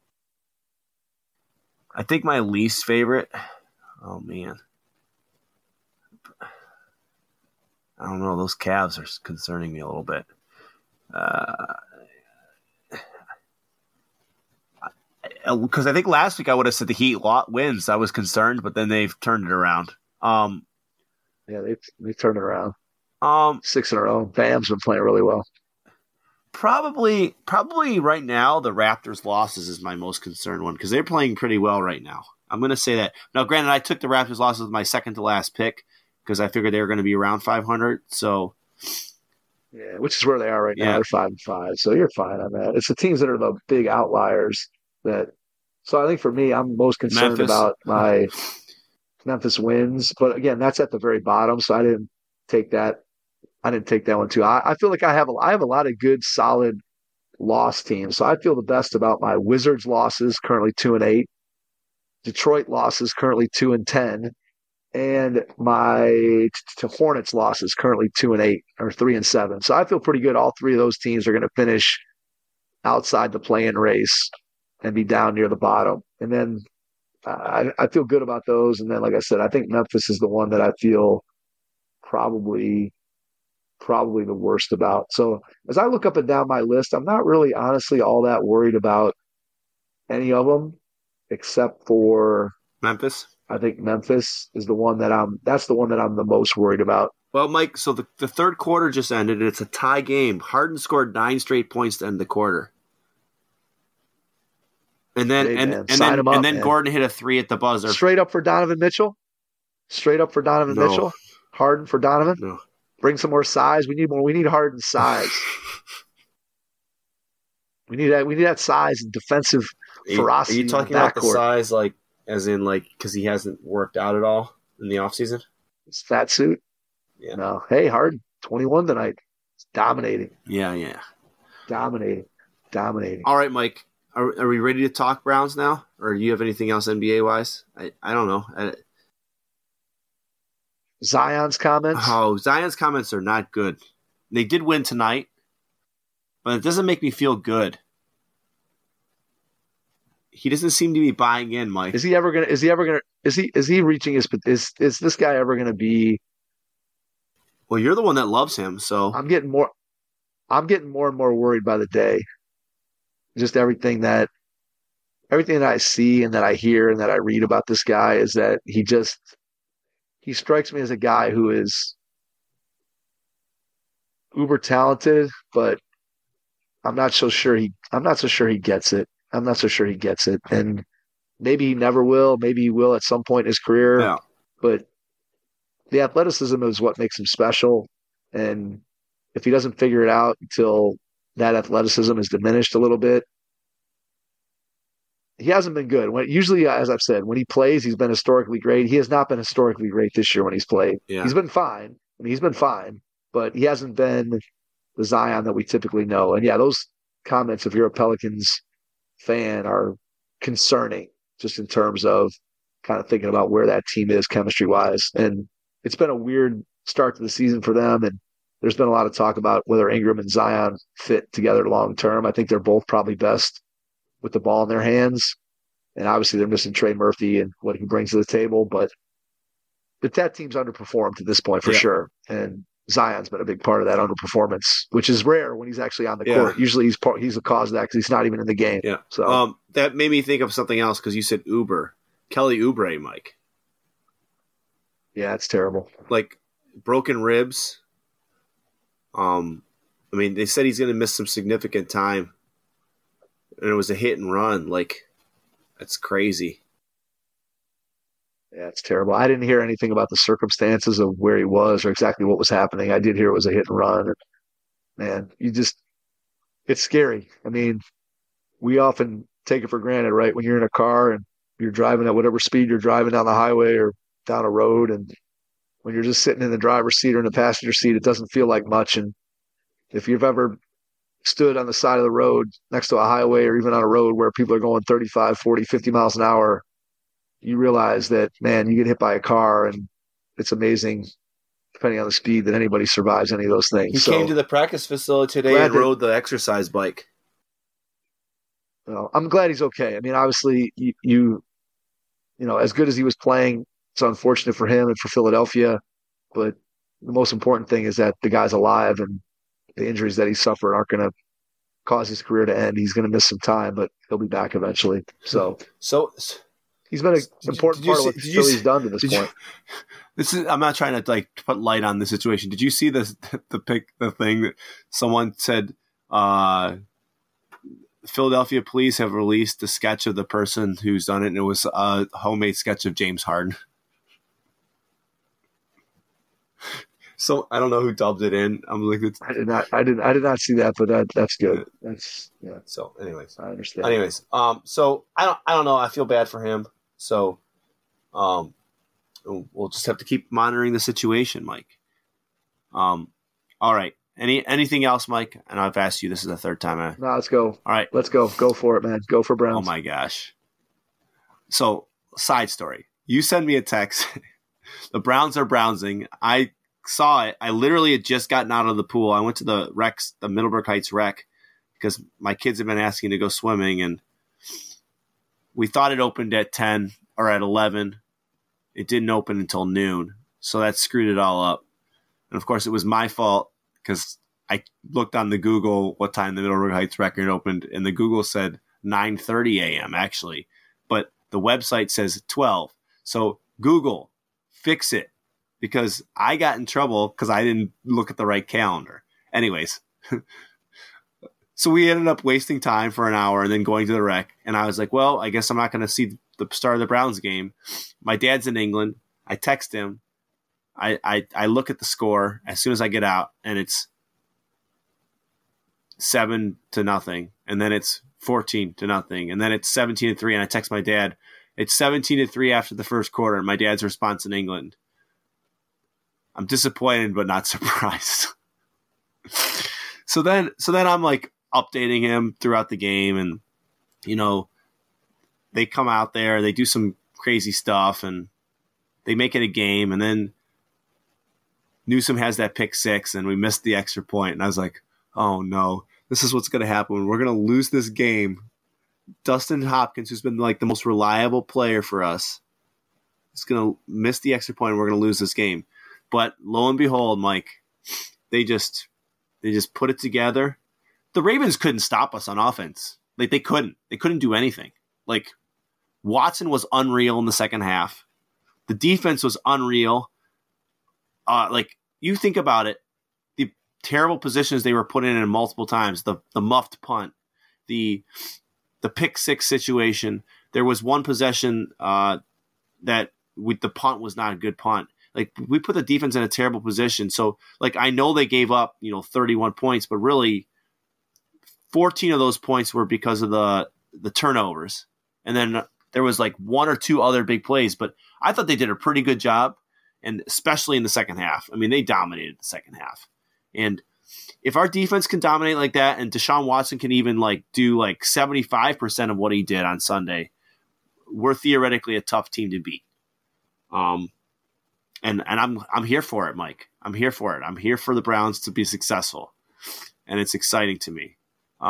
S4: I think my least favorite. Oh man, I don't know. Those Cavs are concerning me a little bit. Because I think last week I would have said the Heat wins. I was concerned, but then they've turned it around.
S2: Yeah, they turned it around. 6 in a row. Bam's been playing really well.
S4: Probably right now the Raptors' losses is my most concerned one because they're playing pretty well right now. I'm going to say that. Now, granted, I took the Raptors' losses with my second to last pick because I figured they were going to be around 500. So,
S2: yeah, which is where they are right now. They're 5-5, so you're fine on that. It's the teams that are the big outliers that. So I think for me, I'm most concerned about my Memphis wins, but again, that's at the very bottom. So I didn't take that. I didn't take that one too. I feel like I have a lot of good, solid loss teams. So I feel the best about my Wizards losses, currently 2-8. Detroit losses, currently 2-10, and my Hornets losses, currently 2-8 or 3-7. So I feel pretty good. All 3 of those teams are going to finish outside the play-in race and be down near the bottom. And then I feel good about those. And then, like I said, I think Memphis is the one that I feel probably the worst about. So as I look up and down my list, I'm not really honestly all that worried about any of them except for
S4: Memphis.
S2: I think Memphis is the one that's the one that I'm the most worried about.
S4: Well, Mike, so the third quarter just ended. It's a tie game. Harden scored 9 straight points to end the quarter. And then
S2: man.
S4: Gordon hit a 3 at the buzzer.
S2: Straight up for Donovan Mitchell. Mitchell. Harden for Donovan.
S4: No.
S2: Bring some more size. We need Harden's size. We need that size and defensive ferocity.
S4: Are you talking about the size, like as in like because he hasn't worked out at all in the offseason?
S2: His fat suit.
S4: Yeah.
S2: No. Hey, Harden, 21 tonight. It's dominating.
S4: Yeah.
S2: Dominating.
S4: All right, Mike. Are we ready to talk Browns now, or do you have anything else NBA wise? I don't know.
S2: Zion's comments.
S4: Oh, Zion's comments are not good. They did win tonight, but it doesn't make me feel good. He doesn't seem to be buying in, Mike.
S2: Is he reaching his? Is this guy ever gonna be?
S4: Well, you're the one that loves him, so
S2: I'm getting more and more worried by the day. Just everything that I see and that I hear and that I read about this guy is that he strikes me as a guy who is uber talented, but I'm not so sure he gets it. And maybe he never will. Maybe he will at some point in his career.
S4: Yeah.
S2: But the athleticism is what makes him special. And if he doesn't figure it out until that athleticism is diminished a little bit, he hasn't been good. Usually, as I've said, when he plays, he's been historically great. He has not been historically great this year when he's played.
S4: Yeah.
S2: He's been fine. But he hasn't been the Zion that we typically know. And yeah, those comments, if you're a Pelicans fan, are concerning just in terms of kind of thinking about where that team is chemistry-wise. And it's been a weird start to the season for them. And there's been a lot of talk about whether Ingram and Zion fit together long-term. I think they're both probably best with the ball in their hands. And obviously they're missing Trey Murphy and what he brings to the table. But that team's underperformed to this point for sure. And Zion's been a big part of that underperformance, which is rare when he's actually on the court. Usually he's the cause of that because he's not even in the game.
S4: Yeah.
S2: So
S4: that made me think of something else because you said Uber. Kelly Oubre, Mike.
S2: Yeah, it's terrible.
S4: Like broken ribs. I mean, they said he's going to miss some significant time. And it was a hit and run. Like, that's crazy.
S2: Yeah, it's terrible. I didn't hear anything about the circumstances of where he was or exactly what was happening. I did hear it was a hit and run. And, man, it's scary. I mean, we often take it for granted, right? When you're in a car and you're driving at whatever speed you're driving down the highway or down a road, and when you're just sitting in the driver's seat or in the passenger seat, it doesn't feel like much. And if you've ever stood on the side of the road next to a highway or even on a road where people are going 35, 40, 50 miles an hour, you realize that, man, you get hit by a car and it's amazing, depending on the speed, that anybody survives any of those things.
S4: He came to the practice facility today and rode the exercise bike.
S2: I'm glad he's okay. I mean, obviously, you know, as good as he was playing, it's unfortunate for him and for Philadelphia. But the most important thing is that the guy's alive, and the injuries that he suffered aren't going to cause his career to end. He's going to miss some time, but he'll be back eventually. So he's been an important part of what Philly's done to this point.
S4: I'm not trying to like put light on the situation. Did you see the thing that someone said? Philadelphia police have released a sketch of the person who's done it, and it was a homemade sketch of James Harden. So I don't know who dubbed it in. I'm like,
S2: I did not see that, but that's good. That's yeah.
S4: So, anyways,
S2: I understand.
S4: Anyways, so I don't know. I feel bad for him. So, we'll just have to keep monitoring the situation, Mike. All right. Anything else, Mike? And I've asked you. This is the third time.
S2: No, let's go.
S4: All right,
S2: let's go. Go for it, man. Go for Browns.
S4: Oh my gosh. So, side story. You send me a text. The Browns are browsing. I saw it. I literally had just gotten out of the pool. I went to the Rex, the Middleburg Heights Rec, because my kids have been asking to go swimming, and we thought it opened at 10 or at 11. It didn't open until noon, so that screwed it all up. And of course, it was my fault, because I looked on the Google what time the Middleburg Heights Record opened, and the Google said 9:30 a.m. actually, but the website says 12. So Google, fix it, because I got in trouble because I didn't look at the right calendar. Anyways, so we ended up wasting time for an hour and then going to the rec, and I was like, well, I guess I'm not going to see the start of the Browns game. My dad's in England. I text him. I look at the score as soon as I get out, and it's 7-0, and then it's 14-0, and then it's 17-3, and I text my dad. It's 17-3 after the first quarter, and my dad's response in England. I'm disappointed, but not surprised. So then I'm like updating him throughout the game, and you know, they come out there, they do some crazy stuff, and they make it a game, and then Newsome has that pick six, and we missed the extra point. And I was like, oh, no, this is what's going to happen. We're going to lose this game. Dustin Hopkins, who's been like the most reliable player for us, is going to miss the extra point, and we're going to lose this game. But lo and behold, Mike, they just put it together. The Ravens couldn't stop us on offense. Like, they couldn't. They couldn't do anything. Like, Watson was unreal in the second half. The defense was unreal. Like, you think about it, the terrible positions they were put in multiple times, the muffed punt, the pick six situation. There was one possession that with the punt was not a good punt. Like, we put the defense in a terrible position. So, like, I know they gave up, 31 points, but really 14 of those points were because of the turnovers. And then there was like one or two other big plays, but I thought they did a pretty good job. And especially in the second half. I mean, they dominated the second half. And if our defense can dominate like that, and Deshaun Watson can even like do like 75% of what he did on Sunday, we're theoretically a tough team to beat. And I'm here for it, Mike. I'm here for it. I'm here for the Browns to be successful. And it's exciting to me.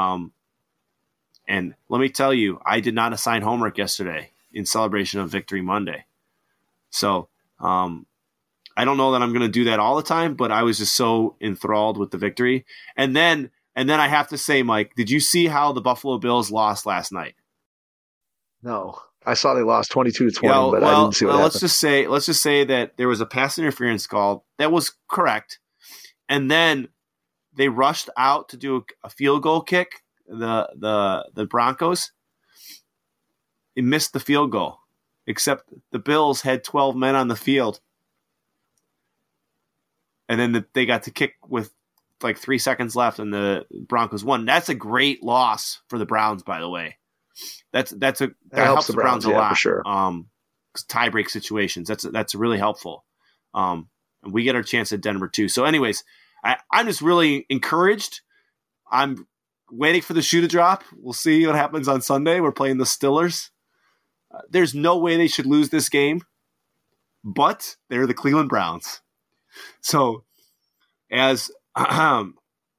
S4: And let me tell you, I did not assign homework yesterday in celebration of Victory Monday. So, I don't know that I'm going to do that all the time, but I was just so enthralled with the victory. And then I have to say, Mike, did you see how the Buffalo Bills lost last night?
S2: No, I saw they lost 22-20, but I didn't see what happened.
S4: Let's just say that there was a pass interference call that was correct, and then they rushed out to do a field goal kick. The Broncos, it missed the field goal, except the Bills had 12 men on the field. And then they got to kick with like 3 seconds left, and the Broncos won. That's a great loss for the Browns, by the way. That helps the Browns a lot.
S2: For sure.
S4: Tie break situations. That's really helpful. We get our chance at Denver too. So anyways, I'm just really encouraged. I'm waiting for the shoe to drop. We'll see what happens on Sunday. We're playing the Steelers. There's no way they should lose this game, but they're the Cleveland Browns. So as the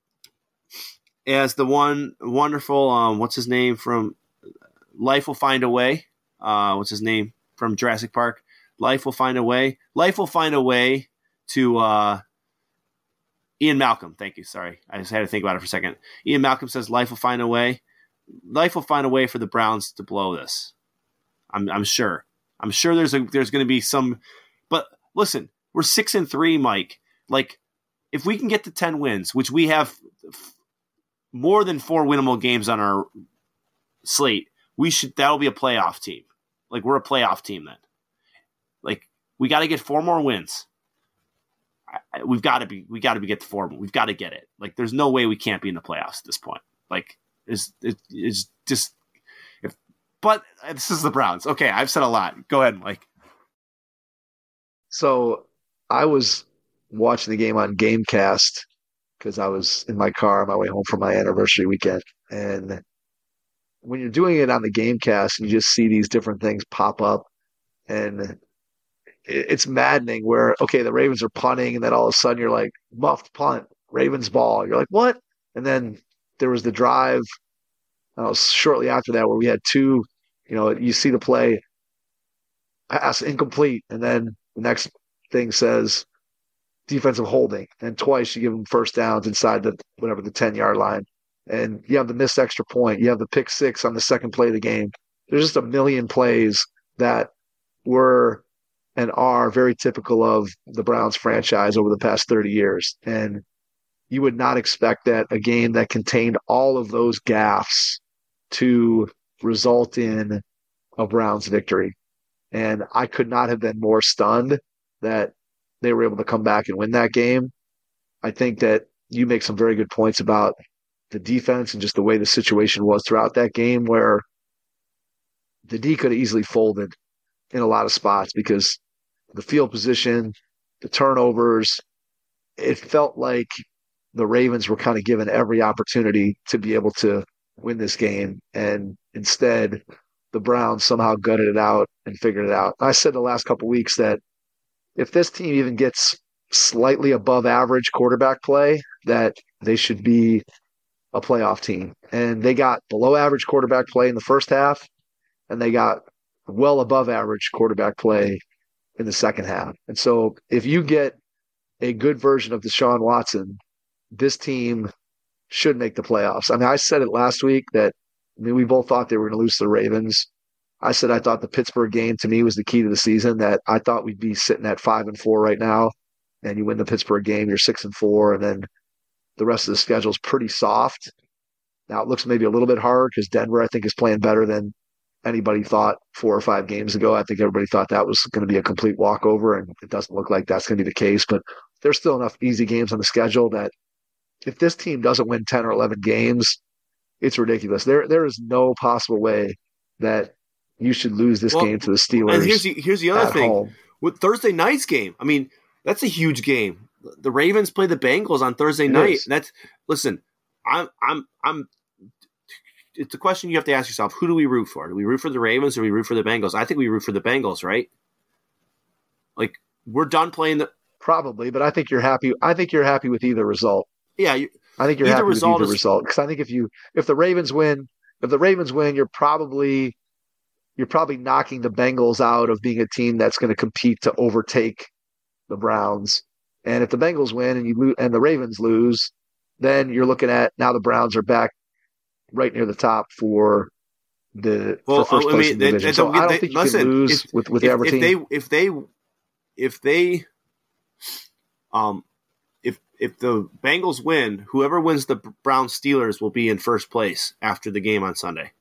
S4: one wonderful, what's his name from Life Will Find a Way? What's his name from Jurassic Park? Life will find a way. Life will find a way to Ian Malcolm. Thank you. Sorry. I just had to think about it for a second. Ian Malcolm says life will find a way. Life will find a way for the Browns to blow this. I'm sure. I'm sure there's going to be some. But listen, we're 6-3, Mike. Like, if we can get to 10 wins, which we have more than 4 winnable games on our slate, that'll be a playoff team. Like, we're a playoff team then. Like, we got to get 4 more wins. We got to get the 4. We've got to get it. Like, there's no way we can't be in the playoffs at this point. Like, it's just. But this is the Browns. Okay, I've said a lot. Go ahead, Mike.
S2: So I was watching the game on Gamecast because I was in my car on my way home from my anniversary weekend. And when you're doing it on the Gamecast, you just see these different things pop up. And it's maddening where, okay, the Ravens are punting, and then all of a sudden you're like, muffed punt, Ravens ball. You're like, what? And then there was the drive shortly after that where we had 2, you see the play, pass incomplete, and then the next thing says defensive holding, and twice you give them first downs inside the 10-yard line. And you have the missed extra point. You have the pick 6 on the second play of the game. There's just a million plays that were and are very typical of the Browns franchise over the past 30 years. And you would not expect that a game that contained all of those gaffes to result in a Browns victory. And I could not have been more stunned that they were able to come back and win that game. I think that you make some very good points about the defense and just the way the situation was throughout that game, where the D could have easily folded in a lot of spots because the field position, the turnovers, it felt like the Ravens were kind of given every opportunity to be able to win this game. And instead, the Browns somehow gutted it out and figured it out. I said the last couple of weeks that if this team even gets slightly above average quarterback play, that they should be a playoff team. And they got below average quarterback play in the first half, and they got well above average quarterback play in the second half. And so if you get a good version of Deshaun Watson, this team should make the playoffs. I mean, I said it last week that we both thought they were going to lose to the Ravens. I said I thought the Pittsburgh game to me was the key to the season, that I thought we'd be sitting at 5-4 right now, and you win the Pittsburgh game, you're 6-4, and then the rest of the schedule is pretty soft. Now it looks maybe a little bit harder because Denver, I think, is playing better than anybody thought 4 or 5 games ago. I think everybody thought that was going to be a complete walkover, and it doesn't look like that's going to be the case. But there's still enough easy games on the schedule that if this team doesn't win 10 or 11 games, it's ridiculous. There is no possible way that you should lose this game to the Steelers.
S4: And here's the other thing.
S2: Home.
S4: With Thursday night's game, I mean, that's a huge game. The Ravens play the Bengals on Thursday night. Listen, it's a question you have to ask yourself. Who do we root for? Do we root for the Ravens or do we root for the Bengals? I think we root for the Bengals, right? Like, we're done playing the
S2: probably, but I think you're happy. I think you're happy with either result.
S4: Yeah,
S2: I think you're happy with either result, because I think if the Ravens win, you're probably knocking the Bengals out of being a team that's going to compete to overtake the Browns. And if the Bengals win and the Ravens lose, then you're looking at now the Browns are back right near the top for first place in the division. So I don't think you can lose with the other team.
S4: If the Bengals win, whoever wins the Browns Steelers will be in first place after the game on Sunday.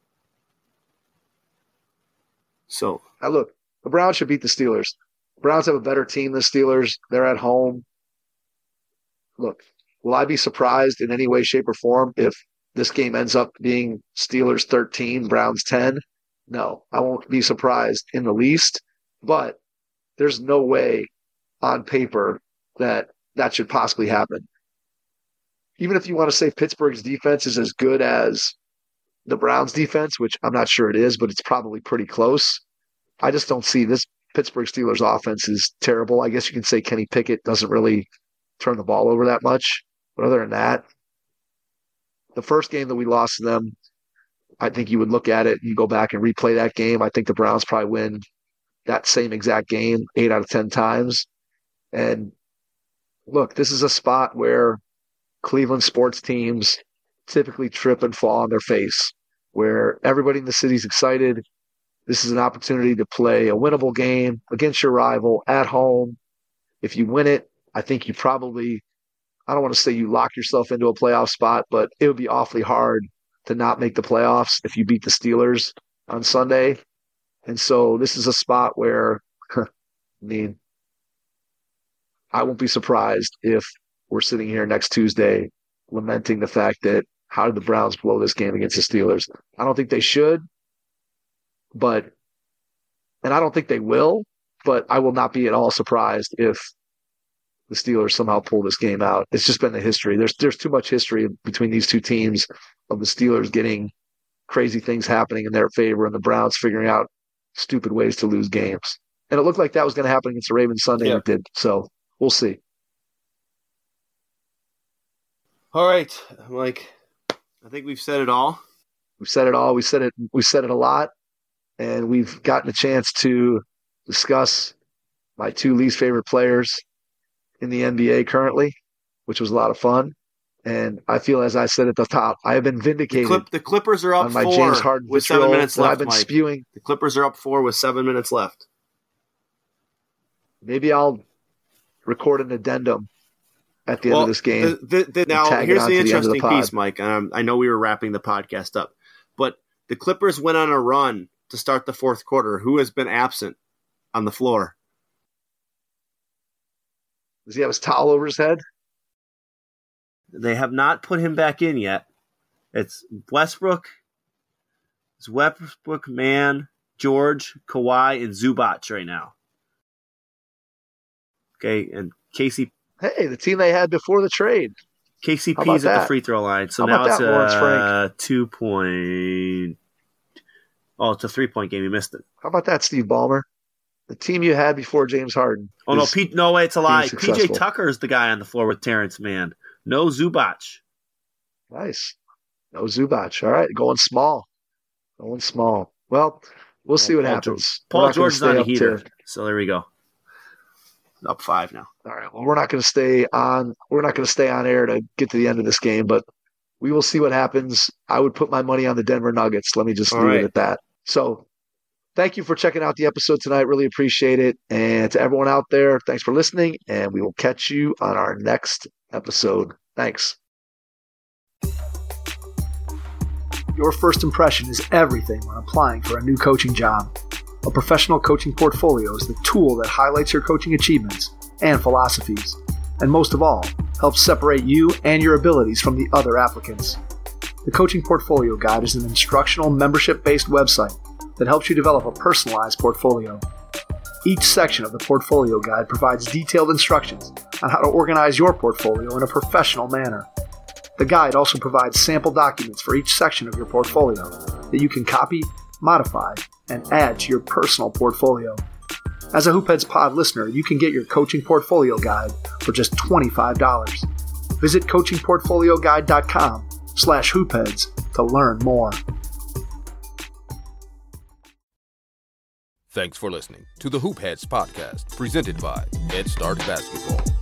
S4: So
S2: now look, the Browns should beat the Steelers. The Browns have a better team than the Steelers. They're at home. Look, will I be surprised in any way, shape, or form if this game ends up being Steelers 13, Browns 10? No, I won't be surprised in the least. But there's no way on paper that should possibly happen. Even if you want to say Pittsburgh's defense is as good as the Browns' defense, which I'm not sure it is, but it's probably pretty close. I just don't see this Pittsburgh Steelers offense is terrible. I guess you can say Kenny Pickett doesn't really turn the ball over that much. But other than that, the first game that we lost to them, I think you would look at it and go back and replay that game. I think the Browns probably win that same exact game 8 out of 10 times. And look, this is a spot where Cleveland sports teams typically trip and fall on their face, where everybody in the city's excited. This is an opportunity to play a winnable game against your rival at home. If you win it, I think you probably, I don't want to say you lock yourself into a playoff spot, but it would be awfully hard to not make the playoffs if you beat the Steelers on Sunday. And so this is a spot where, I mean, I won't be surprised if we're sitting here next Tuesday lamenting the fact that how did the Browns blow this game against the Steelers? I don't think they should, and I don't think they will, but I will not be at all surprised if the Steelers somehow pull this game out. It's just been the history. There's too much history between these two teams of the Steelers getting crazy things happening in their favor and the Browns figuring out stupid ways to lose games. And it looked like that was going to happen against the Ravens Sunday, and it did. So we'll see.
S4: All right, Mike. I think we've said it all.
S2: We've said it all. We said it a lot, and we've gotten a chance to discuss my two least favorite players in the NBA currently, which was a lot of fun. And I feel, as I said at the top, I have been vindicated.
S4: The Clippers are up
S2: on my
S4: 4
S2: James Harden
S4: with 7 minutes left.
S2: I've been
S4: Mike.
S2: spewing.
S4: The Clippers are up 4 with 7 minutes left.
S2: Maybe I'll record an addendum at the end of this game.
S4: Now, here's the interesting piece, Mike. I know we were wrapping the podcast up, but the Clippers went on a run to start the fourth quarter. Who has been absent on the floor?
S2: Does he have his towel over his head?
S4: They have not put him back in yet. It's Westbrook, Mann, George, Kawhi, and Zubac right now. Okay, and Casey.
S2: Hey, the team they had before the trade.
S4: KCP's at the free throw line, so now it's a 2-point. Oh, it's a 3-point game. You missed it.
S2: How about that, Steve Ballmer? The team you had before James Harden.
S4: Oh no, no way, it's a lie. PJ Tucker is the guy on the floor with Terrence Mann. No Zubac.
S2: Nice. No Zubac. All right, going small. Well, we'll see what happens.
S4: Paul George is on the heater, so there we go. Up 5 now.
S2: All right. Well, we're not going to stay on. We're not going to stay on air to get to the end of this game, but we will see what happens. I would put my money on the Denver Nuggets. Let me just leave it at that. So, thank you for checking out the episode tonight. Really appreciate it. And to everyone out there, thanks for listening. And we will catch you on our next episode. Thanks. Your first impression is everything when applying for a new coaching job. A professional coaching portfolio is the tool that highlights your coaching achievements and philosophies, and most of all, helps separate you and your abilities from the other applicants. The Coaching Portfolio Guide is an instructional, membership-based website that helps you develop a personalized portfolio. Each section of the Portfolio Guide provides detailed instructions on how to organize your portfolio in a professional manner. The guide also provides sample documents for each section of your portfolio that you can copy, modify, and add to your personal portfolio. As a Hoopheads Pod listener, you can get your Coaching Portfolio Guide for just $25. Visit coachingportfolioguide.com/hoopheads to learn more.
S1: Thanks for listening to the Hoopheads podcast, presented by Head Start Basketball.